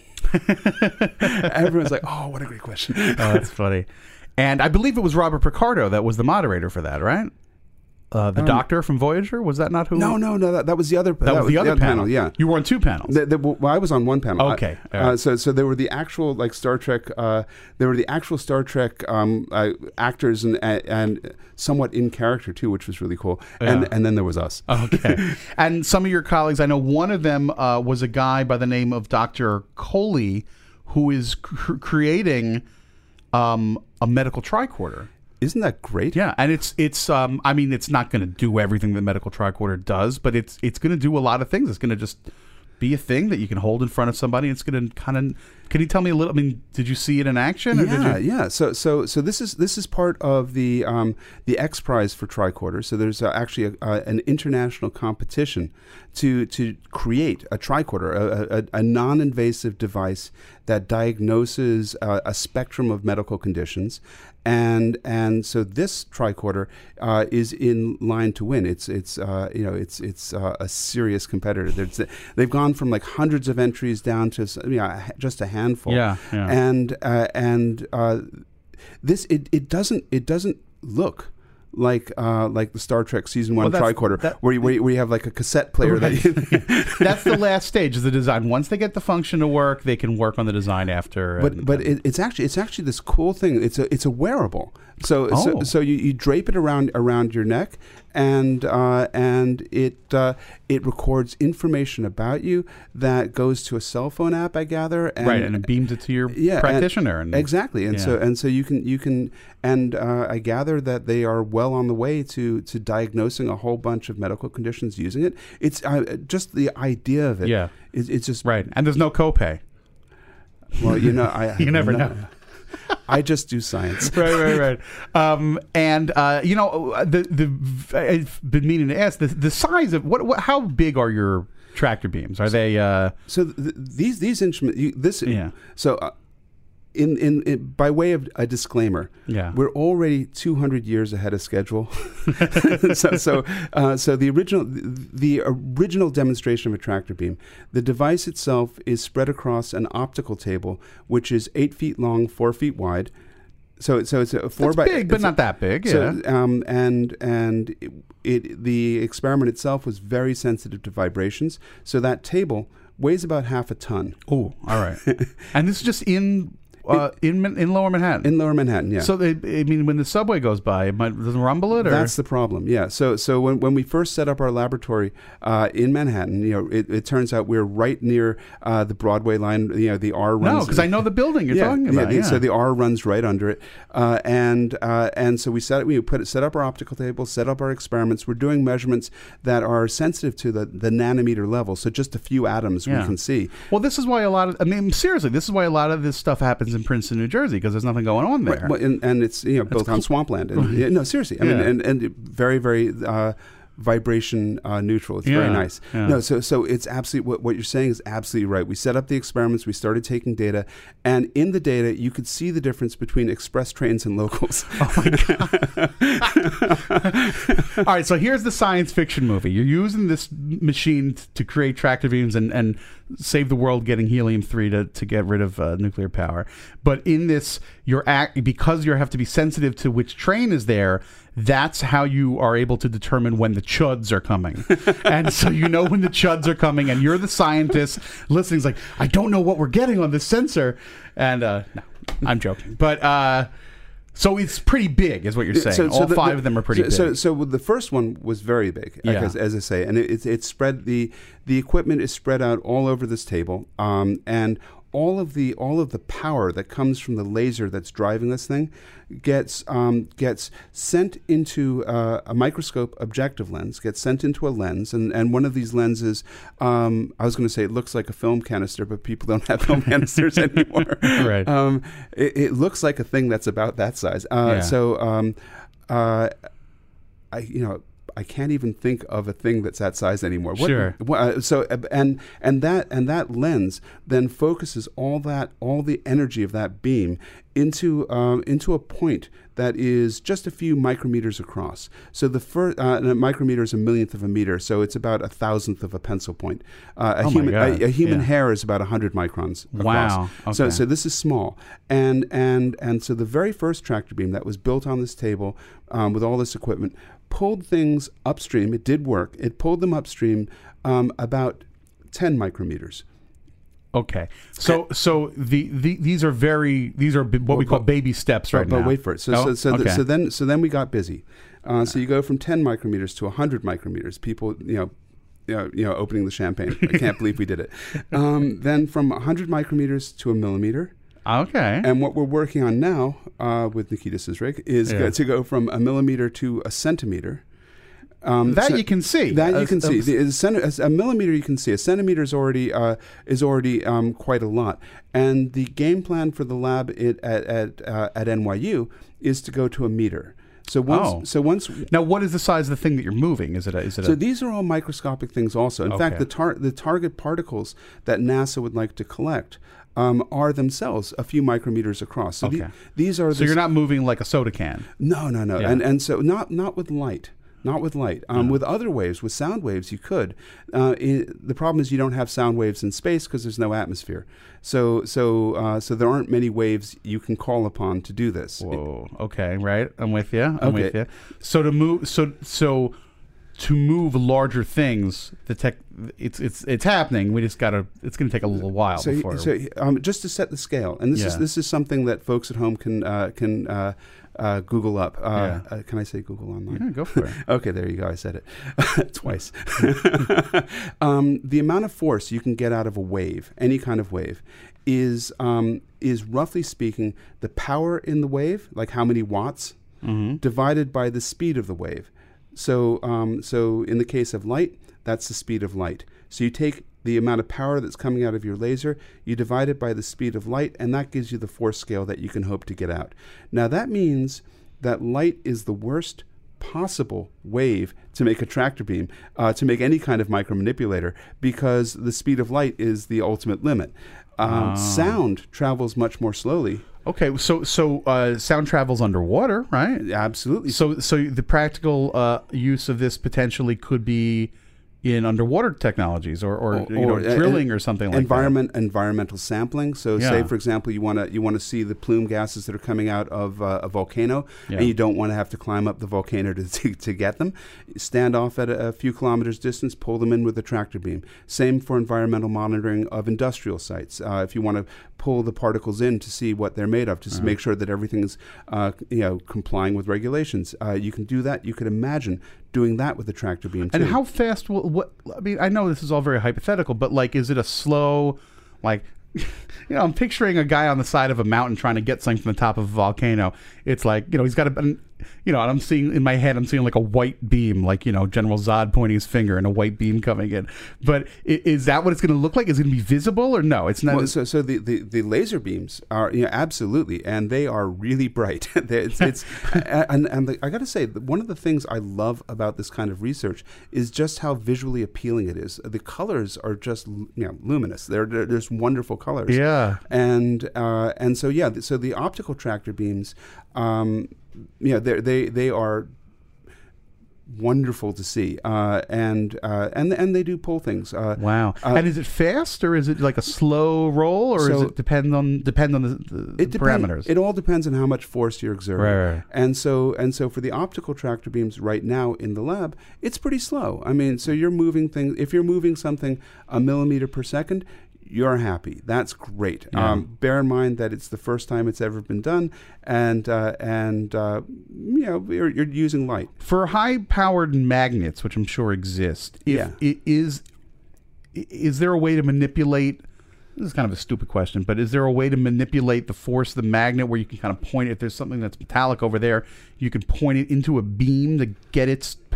[SPEAKER 7] Everyone's like, oh, what a great question.
[SPEAKER 6] Oh, that's funny. And I believe it was Robert Picardo that was the moderator for that, right? Uh, the um, doctor from Voyager? Was that not who?
[SPEAKER 7] No, no, no. That, that was the other.
[SPEAKER 6] That, that was the, the other, other panel. panel.
[SPEAKER 7] Yeah,
[SPEAKER 6] you were on two panels.
[SPEAKER 7] The, the, well, I was on one panel.
[SPEAKER 6] Okay.
[SPEAKER 7] I, uh, so, so there were the actual like Star Trek. Uh, there were the actual Star Trek um, uh, actors and, and and somewhat in character too, which was really cool. Yeah. And and then there was us.
[SPEAKER 6] Okay. And some of your colleagues, I know one of them uh, was a guy by the name of Doctor Coley, who is cr- creating um, a medical tricorder.
[SPEAKER 7] Isn't that great?
[SPEAKER 6] Yeah, and it's it's um I mean it's not going to do everything the medical tricorder does, but it's it's going to do a lot of things. It's going to just be a thing that you can hold in front of somebody. It's going to kind of. Can you tell me a little? I mean, did you see it in action? Or
[SPEAKER 7] yeah,
[SPEAKER 6] did you?
[SPEAKER 7] yeah. So so so this is this is part of the um, the X Prize for tricorders. So there's uh, actually a, uh, an international competition to to create a tricorder, a, a, a non-invasive device that diagnoses uh, a spectrum of medical conditions. And and so this tricorder uh, is in line to win. It's it's uh, you know it's it's uh, a serious competitor. There's, they've gone from like hundreds of entries down to you know, just a handful.
[SPEAKER 6] Yeah, yeah.
[SPEAKER 7] And uh, and uh, this it, it doesn't it doesn't look like uh, like the Star Trek season one
[SPEAKER 6] well,
[SPEAKER 7] tricorder,
[SPEAKER 6] that,
[SPEAKER 7] where you, where, you, where you have like a cassette player.
[SPEAKER 6] Right.
[SPEAKER 7] That
[SPEAKER 6] that's the last stage is the design. Once they get the function to work, they can work on the design after.
[SPEAKER 7] But
[SPEAKER 6] and,
[SPEAKER 7] but
[SPEAKER 6] and,
[SPEAKER 7] it, it's actually it's actually this cool thing. It's a it's a wearable. So
[SPEAKER 6] oh.
[SPEAKER 7] so, so you, you drape it around around your neck, and uh, and it uh, it records information about you that goes to a cell phone app, I gather. And,
[SPEAKER 6] right, and it beams it to your
[SPEAKER 7] yeah,
[SPEAKER 6] practitioner.
[SPEAKER 7] And,
[SPEAKER 6] and,
[SPEAKER 7] exactly, and
[SPEAKER 6] yeah.
[SPEAKER 7] so and so you can you can and uh, I gather that they are well on the way to to diagnosing a whole bunch of medical conditions using it. It's uh, just the idea of it.
[SPEAKER 6] Yeah,
[SPEAKER 7] it, it's just
[SPEAKER 6] right, and there's no copay.
[SPEAKER 7] Well, you know, I
[SPEAKER 6] you never
[SPEAKER 7] no,
[SPEAKER 6] know.
[SPEAKER 7] I just do science.
[SPEAKER 6] right, right, right. Um, and uh, you know, the the I've been meaning to ask the the size of what, what how big are your tractor beams? Are they? Uh,
[SPEAKER 7] so th- these these instruments. You, this
[SPEAKER 6] yeah.
[SPEAKER 7] So. Uh, In, in, in by way of a disclaimer,
[SPEAKER 6] yeah.
[SPEAKER 7] we're already two hundred years ahead of schedule. so so, uh, so the original the original demonstration of a tractor beam, the device itself is spread across an optical table, which is eight feet long, four feet wide. So so it's a four
[SPEAKER 6] That's
[SPEAKER 7] by
[SPEAKER 6] big, but not that big. Yeah.
[SPEAKER 7] So, um, and and it, it the experiment itself was very sensitive to vibrations. So that table weighs about half a ton.
[SPEAKER 6] Oh, all right. And this is just in. Uh, in in Lower Manhattan.
[SPEAKER 7] In Lower Manhattan, yeah.
[SPEAKER 6] So they, I mean, when the subway goes by, it might, doesn't rumble it, or
[SPEAKER 7] that's the problem. Yeah. So so when when we first set up our laboratory uh, in Manhattan, you know, it, it turns out we're right near uh, the Broadway line. You know, the R runs.
[SPEAKER 6] No, because I know the building you're
[SPEAKER 7] yeah,
[SPEAKER 6] talking about.
[SPEAKER 7] Yeah,
[SPEAKER 6] Yeah.
[SPEAKER 7] So the R runs right under it, uh, and uh, and so we set we put set up our optical table, set up our experiments. We're doing measurements that are sensitive to the, the nanometer level. So just a few atoms
[SPEAKER 6] yeah.
[SPEAKER 7] we can see.
[SPEAKER 6] Well, this is why a lot of I mean, seriously, this is why a lot of this stuff happens in Princeton, New Jersey. Because there's nothing going on there,
[SPEAKER 7] right. Well, and, and it's you know built
[SPEAKER 6] cool.
[SPEAKER 7] on swampland. And, yeah, no, seriously, I
[SPEAKER 6] yeah.
[SPEAKER 7] mean, and, and very very uh, vibration uh, neutral. It's
[SPEAKER 6] yeah.
[SPEAKER 7] very nice.
[SPEAKER 6] Yeah.
[SPEAKER 7] No, so so it's absolutely what, what you're saying is absolutely right. We set up the experiments. We started taking data, and in the data, you could see the difference between express trains and locals.
[SPEAKER 6] Oh my god! All right, so here's the science fiction movie. You're using this machine t- to create tractor beams and, and save the world, getting helium three to, to get rid of uh, nuclear power. But in this, you're act because you have to be sensitive to which train is there. That's how you are able to determine when the chuds are coming. And so you know when the chuds are coming, and you're the scientist listening. It's like, I don't know what we're getting on this sensor. And uh, no, I'm joking. But uh, so it's pretty big, is what you're saying.
[SPEAKER 7] So, so
[SPEAKER 6] All
[SPEAKER 7] the,
[SPEAKER 6] five
[SPEAKER 7] the,
[SPEAKER 6] of them are pretty
[SPEAKER 7] so,
[SPEAKER 6] big.
[SPEAKER 7] So, so the first one was very big,
[SPEAKER 6] Yeah.
[SPEAKER 7] as, as I say, and it, it's it's spread the the equipment is spread out all over this table, um, and all of the all of the power that comes from the laser that's driving this thing gets um, gets sent into uh, a microscope objective lens, gets sent into a lens, and, and one of these lenses, um, I was going to say it looks like a film canister, but people don't have film canisters anymore.
[SPEAKER 6] Right.
[SPEAKER 7] Um, it, it looks like a thing that's about that size. Uh,
[SPEAKER 6] Yeah.
[SPEAKER 7] So, um, uh, I you know. I can't even think of a thing that's that size anymore. What,
[SPEAKER 6] Sure.
[SPEAKER 7] what, uh, so uh, and and that and that lens then focuses all that all the energy of that beam into um, into a point that is just a few micrometers across. So the first uh, a micrometer is a millionth of a meter, so it's about a thousandth of a pencil point. Uh, a
[SPEAKER 6] Oh my
[SPEAKER 7] human
[SPEAKER 6] God.
[SPEAKER 7] a, a human
[SPEAKER 6] Yeah.
[SPEAKER 7] hair is about a hundred microns across.
[SPEAKER 6] Wow.
[SPEAKER 7] So
[SPEAKER 6] Okay.
[SPEAKER 7] so this is small, and and and so the very first tractor beam that was built on this table um, with all this equipment pulled things upstream. It did work. It pulled them upstream um, about ten micrometers.
[SPEAKER 6] Okay, so so the, the these are very these are b- what we call
[SPEAKER 7] but-
[SPEAKER 6] baby steps right
[SPEAKER 7] but, but
[SPEAKER 6] now.
[SPEAKER 7] wait for it. So
[SPEAKER 6] Oh,
[SPEAKER 7] so so,
[SPEAKER 6] okay.
[SPEAKER 7] th- so then so then we got busy. Uh, so you go from ten micrometers to one hundred micrometers. People, you know, you know, you know opening the champagne. I can't believe we did it. Um, then from one hundred micrometers to a millimeter.
[SPEAKER 6] Okay.
[SPEAKER 7] And what we're working on now uh, with Nikita Sizrik is
[SPEAKER 6] Yeah.
[SPEAKER 7] go- to go from a millimeter to a centimeter. Um,
[SPEAKER 6] That
[SPEAKER 7] so-
[SPEAKER 6] you can see.
[SPEAKER 7] That
[SPEAKER 6] Uh,
[SPEAKER 7] you can see.
[SPEAKER 6] uh,
[SPEAKER 7] The, a, centi- a millimeter you can see. A centimeter is already uh, is already um, quite a lot. And the game plan for the lab it, at at uh, at N Y U is to go to a meter. So once
[SPEAKER 6] Oh.
[SPEAKER 7] so once
[SPEAKER 6] Now, what is the size of the thing that you're moving? Is it a, is it
[SPEAKER 7] so
[SPEAKER 6] a,
[SPEAKER 7] these are all microscopic things also. In fact,
[SPEAKER 6] Okay.
[SPEAKER 7] the tar- the target particles that NASA would like to collect um, are themselves a few micrometers across. So the-
[SPEAKER 6] Okay.
[SPEAKER 7] these are
[SPEAKER 6] so
[SPEAKER 7] the
[SPEAKER 6] you're not moving like a soda can?
[SPEAKER 7] No, no, no.
[SPEAKER 6] Yeah.
[SPEAKER 7] And and so not not with light. Not with light. Um, With other waves, with sound waves, you could. Uh, i the problem is you don't have sound waves in space because there's no atmosphere. So so uh, so there aren't many waves you can call upon to do this.
[SPEAKER 6] Whoa. Okay. Right. I'm with you. I'm with
[SPEAKER 7] Okay.
[SPEAKER 6] you. So to move. So so to move larger things, the tech. It's it's it's happening. We just gotta. It's gonna take a little while
[SPEAKER 7] So,
[SPEAKER 6] before.
[SPEAKER 7] so um, just to set the scale, and this is
[SPEAKER 6] Yeah.
[SPEAKER 7] this is something that folks at home can uh, can uh, uh, Google up. Uh,
[SPEAKER 6] Yeah.
[SPEAKER 7] uh, can I say Google online?
[SPEAKER 6] Yeah, go for it.
[SPEAKER 7] Okay, there you go. I said it twice. um, the amount of force you can get out of a wave, any kind of wave, is um, is roughly speaking the power in the wave, like how many watts,
[SPEAKER 6] Mm-hmm.
[SPEAKER 7] divided by the speed of the wave. So um, so in the case of light, that's the speed of light. So you take the amount of power that's coming out of your laser, you divide it by the speed of light, and that gives you the force scale that you can hope to get out. Now that means that light is the worst possible wave to make a tractor beam, uh, to make any kind of micromanipulator, because the speed of light is the ultimate limit. Um, Sound travels much more slowly.
[SPEAKER 6] Okay. So so uh, sound travels underwater, right?
[SPEAKER 7] Absolutely.
[SPEAKER 6] So so the practical uh, use of this potentially could be in underwater technologies or, or, you know,
[SPEAKER 7] uh,
[SPEAKER 6] drilling
[SPEAKER 7] en-
[SPEAKER 6] or something like
[SPEAKER 7] environment environmental sampling. So
[SPEAKER 6] Yeah.
[SPEAKER 7] say for example you want to you want to see the plume gases that are coming out of uh, a volcano,
[SPEAKER 6] Yeah.
[SPEAKER 7] and you don't want to have to climb up the volcano to to, to get them. Stand off at a, a few kilometers distance, pull them in with a tractor beam. Same for environmental monitoring of industrial sites. Uh, if you want to pull the particles in to see what they're made of, to
[SPEAKER 6] Uh-huh.
[SPEAKER 7] make sure that everything is uh, you know complying with regulations, uh, you can do that. You could imagine doing that with a tractor beam too.
[SPEAKER 6] And how fast will what? I mean, I know this is all very hypothetical, but like, is it a slow, like, you know, I'm picturing a guy on the side of a mountain trying to get something from the top of a volcano. It's like, you know, he's got a, you know, and I'm seeing in my head, I'm seeing like a white beam, like, you know, General Zod pointing his finger and a white beam coming in. But i- is that what it's going to look like? Is it going to be visible or no? It's not.
[SPEAKER 7] Well, so, so the, the, the laser beams are, you know, absolutely, and they are really bright. it's, it's and and the, I got to say, that one of the things I love about this kind of research is just how visually appealing it is. The colors are just, you know, luminous. They're, they're there's wonderful colors.
[SPEAKER 6] Yeah.
[SPEAKER 7] and uh, and so yeah, th- so the optical tractor beams, um, you know, they they they are wonderful to see, uh, and uh, and and they do pull things. Uh,
[SPEAKER 6] Wow.
[SPEAKER 7] uh,
[SPEAKER 6] and is it fast or is it like a slow roll or does
[SPEAKER 7] So-
[SPEAKER 6] it depend on depend on the, the
[SPEAKER 7] It depend-
[SPEAKER 6] parameters?
[SPEAKER 7] It all depends on how much force you're exerting.
[SPEAKER 6] Right, right.
[SPEAKER 7] And so and so for the optical tractor beams right now in the lab, it's pretty slow. I mean, so you're moving things. If you're moving something a millimeter per second, you're happy. That's great.
[SPEAKER 6] Yeah.
[SPEAKER 7] Um, bear in mind that it's the first time it's ever been done, and uh, and uh, you know you're, you're using light.
[SPEAKER 6] For high-powered magnets, which I'm sure exist, if
[SPEAKER 7] Yeah.
[SPEAKER 6] it is is there a way to manipulate? This is kind of a stupid question, but is there a way to manipulate the force of the magnet where you can kind of point it? If there's something that's metallic over there, you can point it into a beam to get its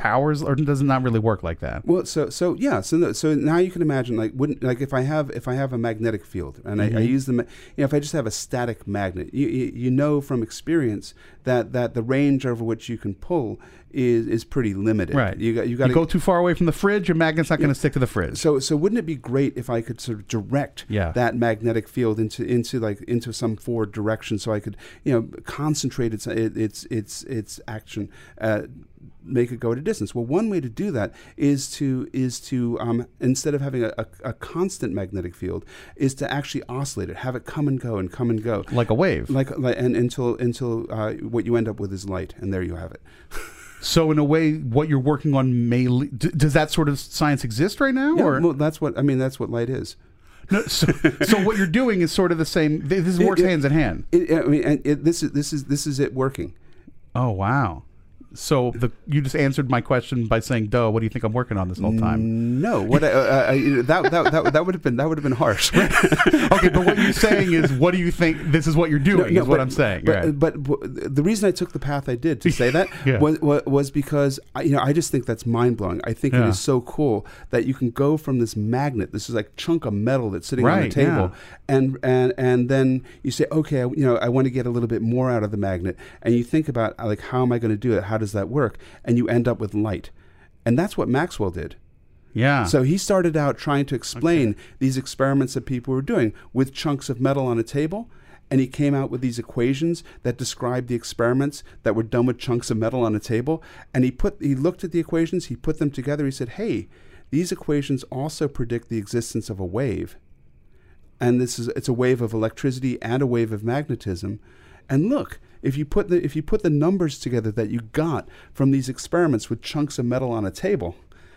[SPEAKER 6] powers, or does it not really work like that?
[SPEAKER 7] Well, so so yeah, so no, so now you can imagine like wouldn't like if I have if I have a magnetic field and
[SPEAKER 6] Mm-hmm.
[SPEAKER 7] I, I use the ma- you know if I just have a static magnet, you, you you know from experience that that the range over which you can pull is is pretty limited.
[SPEAKER 6] Right.
[SPEAKER 7] You got you got
[SPEAKER 6] you go too far away from the fridge, your magnet's not going to stick to the fridge.
[SPEAKER 7] So so wouldn't it be great if I could sort of direct
[SPEAKER 6] Yeah.
[SPEAKER 7] that magnetic field into into like into some forward direction, so I could you know concentrate its its its its action. Uh, make it go at a distance. Well, one way to do that is to is to um, instead of having a, a, a constant magnetic field, is to actually oscillate it, have it come and go and come and go,
[SPEAKER 6] Like a wave.
[SPEAKER 7] like like and until until uh, what you end up with is light, and there you have it.
[SPEAKER 6] So in a way, what you're working on may le- d- does that sort of science exist right now,
[SPEAKER 7] Yeah,
[SPEAKER 6] or
[SPEAKER 7] well, that's what I mean. That's what light is.
[SPEAKER 6] no, so, so what you're doing is sort of the same. th- This works
[SPEAKER 7] It- it-
[SPEAKER 6] hands in hand.
[SPEAKER 7] It, I mean, and it, this is this is this is it working.
[SPEAKER 6] Oh wow! So the you just answered my question by saying, "Duh, what do you think I'm working on this whole time?"
[SPEAKER 7] No, what I, uh, I, that that that that would have been that would have been harsh.
[SPEAKER 6] Okay, but what you're saying is, what do you think? This is what you're doing.
[SPEAKER 7] No,
[SPEAKER 6] is what
[SPEAKER 7] but-
[SPEAKER 6] I'm saying.
[SPEAKER 7] But,
[SPEAKER 6] right.
[SPEAKER 7] but, but the reason I took the path I did to say that
[SPEAKER 6] Yeah.
[SPEAKER 7] was, was was because I, you know I just think that's mind blowing. I think
[SPEAKER 6] Yeah.
[SPEAKER 7] it is so cool that you can go from this magnet. This is like chunk of metal that's sitting on the
[SPEAKER 6] Right,
[SPEAKER 7] table,
[SPEAKER 6] yeah.
[SPEAKER 7] and and and then you say, okay, I, you know, I want to get a little bit more out of the magnet, and you think about like, how am I going to do it? How does that work? And you end up with light, and that's what Maxwell did.
[SPEAKER 6] yeah.
[SPEAKER 7] So he started out trying to explain these experiments that people were doing with chunks of metal on a table, and he came out with these equations that described the experiments that were done with chunks of metal on a table. And he put he looked at the equations, he put them together, he said, hey, these equations also predict the existence of a wave. And this is it's a wave of electricity and a wave of magnetism. And look, if you put the if you put the numbers together that you got from these experiments with chunks of metal on a table,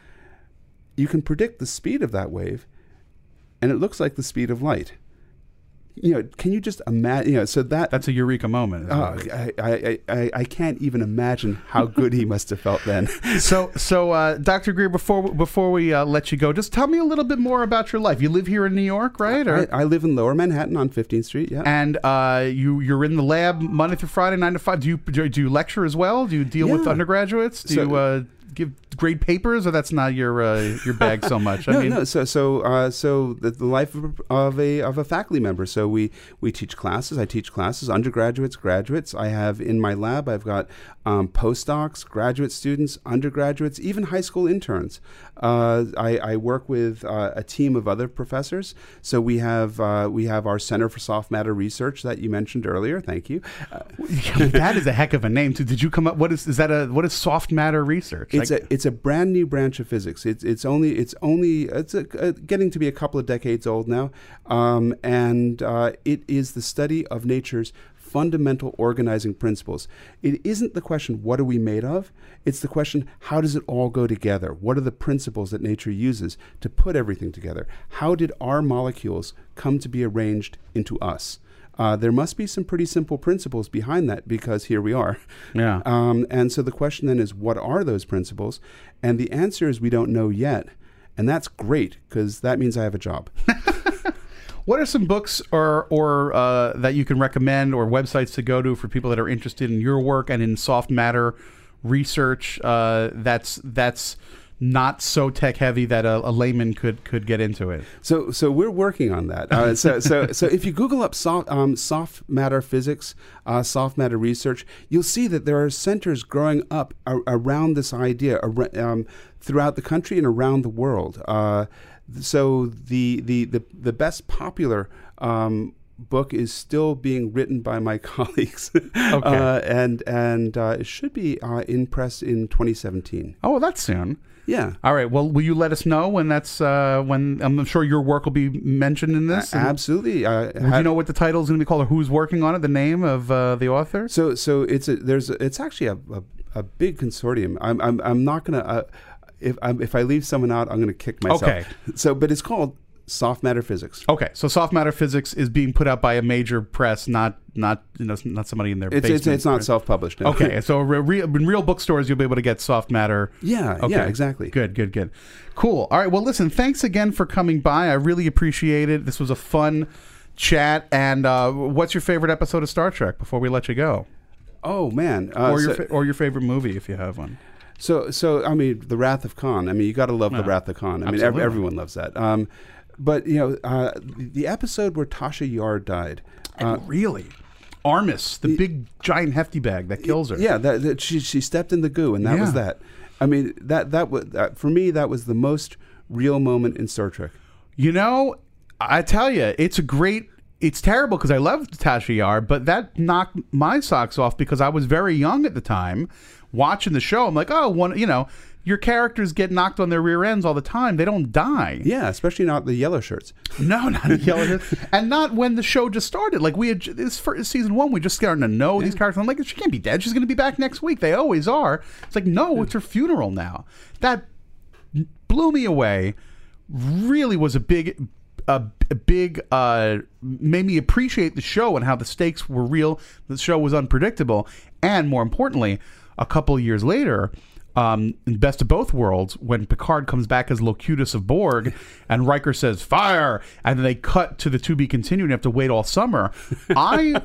[SPEAKER 7] you can predict the speed of that wave, and it looks like the speed of light. You know, can you just imagine? You know, so that
[SPEAKER 6] That's a eureka moment. isn't
[SPEAKER 7] uh,
[SPEAKER 6] it?
[SPEAKER 7] I, I, I, I can't even imagine how good he must have felt then.
[SPEAKER 6] So, so uh, Doctor Greer, before before we uh, let you go, just tell me a little bit more about your life. You live here in New York, right? Or,
[SPEAKER 7] I, I live in Lower Manhattan on fifteenth Street. Yeah.
[SPEAKER 6] and uh, you you're in the lab Monday through Friday, nine to five. Do you do you lecture as well? Do you deal with
[SPEAKER 7] Yeah.
[SPEAKER 6] undergraduates? Do
[SPEAKER 7] So-
[SPEAKER 6] you uh, give grade papers, or that's not your uh, your bag so much? I
[SPEAKER 7] no,
[SPEAKER 6] mean,
[SPEAKER 7] no. So, so, uh, so the, the life of, of a of a faculty member. So we we teach classes. I teach classes, undergraduates, graduates. I have in my lab. I've got um, postdocs, graduate students, undergraduates, even high school interns. Uh, I, I work with uh, a team of other professors. So we have uh, we have our Center for Soft Matter Research that you mentioned earlier. Thank you. Uh,
[SPEAKER 6] that is a heck of a name. Too. Did you come up? What is is that a what is soft matter research?
[SPEAKER 7] It's
[SPEAKER 6] Like-
[SPEAKER 7] a it's a brand new branch of physics. It's it's only it's only it's a, uh, getting to be a couple of decades old now, um, and uh, it is the study of nature's fundamental organizing principles. It isn't the question, what are we made of? It's the question, how does it all go together? What are the principles that nature uses to put everything together? How did our molecules come to be arranged into us? Uh, there must be some pretty simple principles behind that, because here we are.
[SPEAKER 6] Yeah.
[SPEAKER 7] Um, and so the question then is, what are those principles? And the answer is we don't know yet. And that's great, because that means I have a job.
[SPEAKER 6] What are some books or or uh, that you can recommend, or websites to go to for people that are interested in your work and in soft matter research? Uh, that's that's not so tech heavy that a, a layman could could get into it.
[SPEAKER 7] So, so we're working on that. Uh, so, so, so if you Google up soft, um, soft matter physics, uh, soft matter research, you'll see that there are centers growing up ar- around this idea ar- um, throughout the country and around the world. Uh, so, the the the the best popular um, book is still being written by my colleagues,
[SPEAKER 6] Okay.
[SPEAKER 7] uh, and and uh, it should be uh, in press in twenty seventeen.
[SPEAKER 6] Oh, well, that's soon.
[SPEAKER 7] Yeah.
[SPEAKER 6] All right. Well, will you let us know when that's uh, when? I'm sure your work will be mentioned in this. And
[SPEAKER 7] Absolutely. Uh,
[SPEAKER 6] Would you know what the title is going to be called, or who's working on it? The name of uh, the author?
[SPEAKER 7] So, so it's a, there's a, it's actually a, a, a big consortium. I'm I'm I'm not gonna uh, if I'm, if I leave someone out, I'm gonna kick myself.
[SPEAKER 6] Okay.
[SPEAKER 7] So, but it's called Soft Matter Physics.
[SPEAKER 6] Okay, so soft matter physics is being put out by a major press, not not you know not somebody in their
[SPEAKER 7] It's
[SPEAKER 6] basement.
[SPEAKER 7] it's, it's not
[SPEAKER 6] right?
[SPEAKER 7] self-published. No.
[SPEAKER 6] Okay, so re- re- in real bookstores, you'll be able to get soft matter.
[SPEAKER 7] Yeah.
[SPEAKER 6] Okay.
[SPEAKER 7] Yeah. Exactly.
[SPEAKER 6] Good, good, good. Cool. All right. Well, listen, thanks again for coming by. I really appreciate it. This was a fun chat. And uh, what's your favorite episode of Star Trek before we let you go?
[SPEAKER 7] Oh man. Uh,
[SPEAKER 6] or your
[SPEAKER 7] so-
[SPEAKER 6] fa- or your favorite movie if you have one.
[SPEAKER 7] So, so I mean, the Wrath of Khan. I mean, you got to love
[SPEAKER 6] Yeah.
[SPEAKER 7] the Wrath of Khan. I mean, ev-
[SPEAKER 6] Absolutely.
[SPEAKER 7] everyone loves that. Um, but you know, uh, the, the episode where Tasha Yar died. Uh,
[SPEAKER 6] Really? Armis, the big giant hefty bag that kills her.
[SPEAKER 7] Yeah, that, that she she stepped in the goo, and that was
[SPEAKER 6] Yeah.
[SPEAKER 7] that. I mean, that that was that, for me. That was the most real moment in Star Trek.
[SPEAKER 6] You know, I tell you, it's a great. It's terrible because I love Tasha Yar, but that knocked my socks off because I was very young at the time watching the show. I'm like, oh, one, you know, your characters get knocked on their rear ends all the time. They don't die.
[SPEAKER 7] Yeah, especially not the yellow shirts.
[SPEAKER 6] No, not yellow, and not when the show just started. Like we had this for season one, we just starting to know these characters. I'm like, she can't be dead. She's going to be back next week. They always are. It's like, no, it's her funeral now. That blew me away. Really was a big, a, a big, uh, made me appreciate the show and how the stakes were real. The show was unpredictable, and more importantly, a couple of years later. Um, in Best of Both Worlds, when Picard comes back as Locutus of Borg, and Riker says "fire," and then they cut to the to be continued and have to wait all summer. I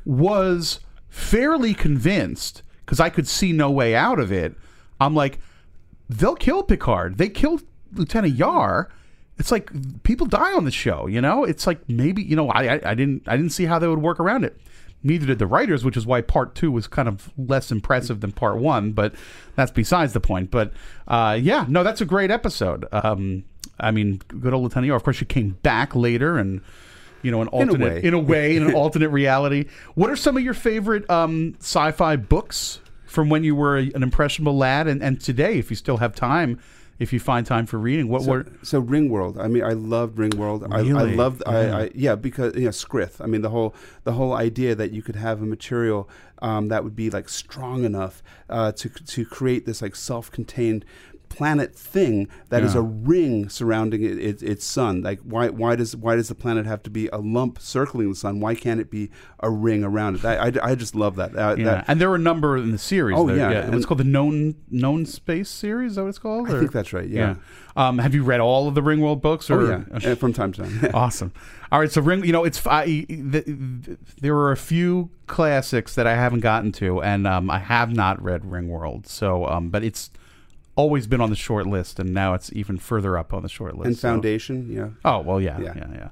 [SPEAKER 6] was fairly convinced because I could see no way out of it. I'm like, they'll kill Picard. They killed Lieutenant Yar. It's like people die on the show. You know, it's like maybe you know I I, I didn't I didn't see how they would work around it. Neither did the writers, which is why part two was kind of less impressive than part one, but that's besides the point. But uh, yeah, no, that's a great episode. Um, I mean, good old Lieutenant Yar. Of course, she came back later and, you know, an alternate,
[SPEAKER 7] way.
[SPEAKER 6] in a way, in an alternate reality. What are some of your favorite um, sci-fi books from when you were an impressionable lad and, and today, if you still have time, if you find time for reading? What
[SPEAKER 7] So,
[SPEAKER 6] were...
[SPEAKER 7] so Ringworld. I mean, I loved Ringworld. I, I
[SPEAKER 6] Really?
[SPEAKER 7] loved.
[SPEAKER 6] Yeah.
[SPEAKER 7] I, I yeah, because you know, Scrith. I mean, the whole the whole idea that you could have a material um, that would be like strong enough uh, to to create this like self-contained planet thing that is
[SPEAKER 6] Yeah.
[SPEAKER 7] a ring surrounding it, it, its sun. Like why why does why does the planet have to be a lump circling the sun? Why can't it be a ring around it? I, I, I just love that. Uh,
[SPEAKER 6] Yeah,
[SPEAKER 7] that
[SPEAKER 6] and there were a number in the series.
[SPEAKER 7] Oh,
[SPEAKER 6] there,
[SPEAKER 7] yeah,
[SPEAKER 6] it's
[SPEAKER 7] and-
[SPEAKER 6] called the Known Known Space series. Is that what it's called?
[SPEAKER 7] I
[SPEAKER 6] or-
[SPEAKER 7] think that's right. Yeah.
[SPEAKER 6] Um, have you read all of the Ringworld books? Or?
[SPEAKER 7] Oh yeah, uh, from time to time.
[SPEAKER 6] Awesome. All right, so Ring. You know, it's I, the, the, there were a few classics that I haven't gotten to, and um, I have not read Ringworld. So, um, but it's always been on the short list, and now it's even further up on the short list.
[SPEAKER 7] And
[SPEAKER 6] so-
[SPEAKER 7] Foundation. Yeah.
[SPEAKER 6] Oh well, yeah, yeah,
[SPEAKER 7] Yeah.
[SPEAKER 6] yeah.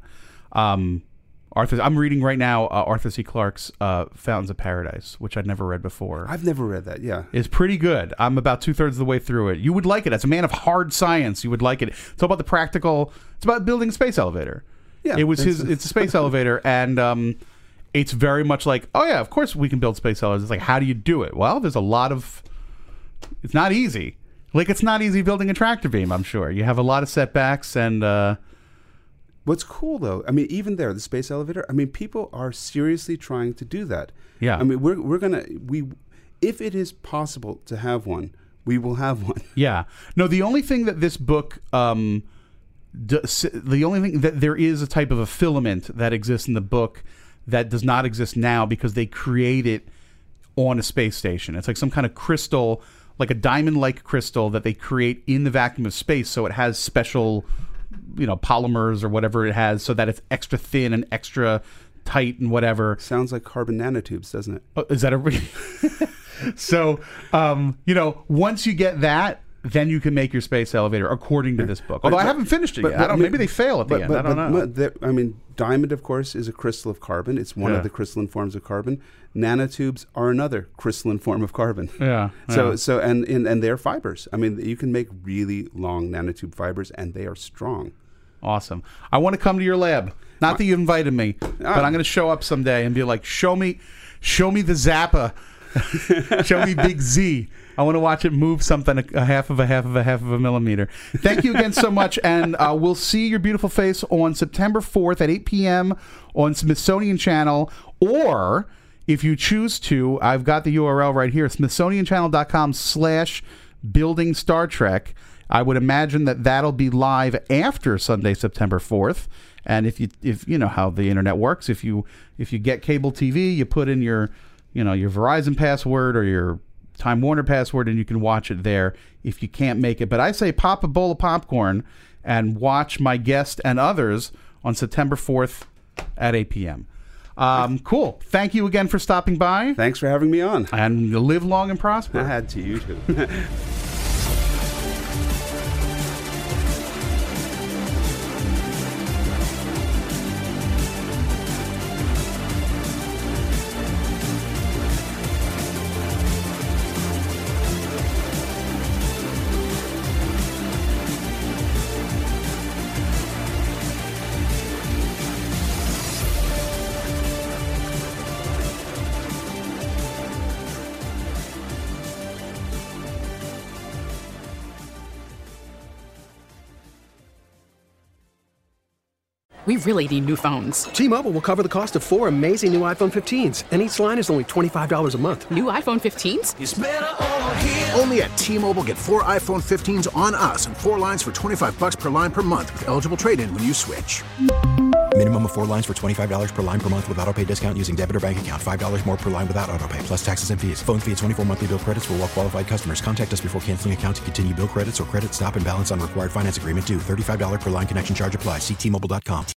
[SPEAKER 6] Um, Arthur, I'm reading right now uh, Arthur C. Clarke's uh, Fountains of Paradise, which I'd never read before.
[SPEAKER 7] I've never read that. Yeah.
[SPEAKER 6] It's pretty good. I'm about two thirds of the way through it. You would like it. As a man of hard science, you would like it. It's all about the practical. It's about building a space elevator.
[SPEAKER 7] Yeah,
[SPEAKER 6] it was his.
[SPEAKER 7] it's-
[SPEAKER 6] It's a space elevator, and um, it's very much like, oh yeah, of course we can build space elevators. It's like, how do you do it? Well, there's a lot of. It's not easy. Like it's not easy building a tractor beam. I'm sure you have a lot of setbacks, and uh,
[SPEAKER 7] What's cool though, I mean, even there, the space elevator. I mean, people are seriously trying to do that.
[SPEAKER 6] Yeah.
[SPEAKER 7] I mean, we're we're gonna we, if it is possible to have one, we will have one.
[SPEAKER 6] yeah. No, the only thing that this book, um, d- s- the only thing that there is a type of a filament that exists in the book that does not exist now because they create it on a space station. It's like some kind of crystal, like a diamond-like crystal that they create in the vacuum of space, so it has special, you know, polymers or whatever it has, so that it's extra thin and extra tight and whatever.
[SPEAKER 7] Sounds like carbon nanotubes, doesn't it?
[SPEAKER 6] Oh, is that a? So, um, you know, once you get that, then you can make your space elevator according to this book. Although I haven't finished it
[SPEAKER 7] But-
[SPEAKER 6] yet.
[SPEAKER 7] but-
[SPEAKER 6] I don't. Maybe they fail at the
[SPEAKER 7] but-
[SPEAKER 6] end.
[SPEAKER 7] but-
[SPEAKER 6] I don't
[SPEAKER 7] but-
[SPEAKER 6] know.
[SPEAKER 7] but there- I mean, diamond, of course, is a crystal of carbon. It's one
[SPEAKER 6] Yeah.
[SPEAKER 7] of the crystalline forms of carbon. Nanotubes are another crystalline form of carbon.
[SPEAKER 6] Yeah,
[SPEAKER 7] So
[SPEAKER 6] yeah.
[SPEAKER 7] so and, and and they're fibers. I mean, you can make really long nanotube fibers, and they are strong.
[SPEAKER 6] Awesome. I want to come to your lab. Not that you invited me, but I'm going to show up someday and be like, show me, show me the Zappa, show me Big Z. I want to watch it move something a, a half of a half of a half of a millimeter. Thank you again so much, and uh, we'll see your beautiful face on September fourth at eight p.m. on Smithsonian Channel, or if you choose to, I've got the U R L right here, smithsonian channel dot com slash building Star Trek. I would imagine that that'll be live after Sunday, September fourth. And if you if you know how the internet works, if you if you get cable T V, you put in your you know your Verizon password or your Time Warner password, and you can watch it there if you can't make it. But I say pop a bowl of popcorn and watch my guest and others on September fourth at eight p.m. Um, cool. Thank you again for stopping by.
[SPEAKER 7] Thanks for having me on.
[SPEAKER 6] And live long and prosper.
[SPEAKER 7] I had to you too.
[SPEAKER 8] we really need new phones.
[SPEAKER 9] T-Mobile will cover the cost of four amazing new iPhone fifteens, and each line is only twenty-five dollars a month.
[SPEAKER 8] New iPhone fifteens?
[SPEAKER 10] It's better over here. Only at T-Mobile, get four iPhone fifteens on us and four lines for twenty-five bucks per line per month with eligible trade-in when you switch.
[SPEAKER 11] Minimum of four lines for twenty-five dollars per line per month with autopay discount using debit or bank account. five dollars more per line without autopay, plus taxes and fees. Phone fee at twenty-four monthly bill credits for well-qualified customers. Contact us before canceling account to continue bill credits or credit stop and balance on required finance agreement due. thirty-five dollars per line connection charge applies. See T Mobile dot com.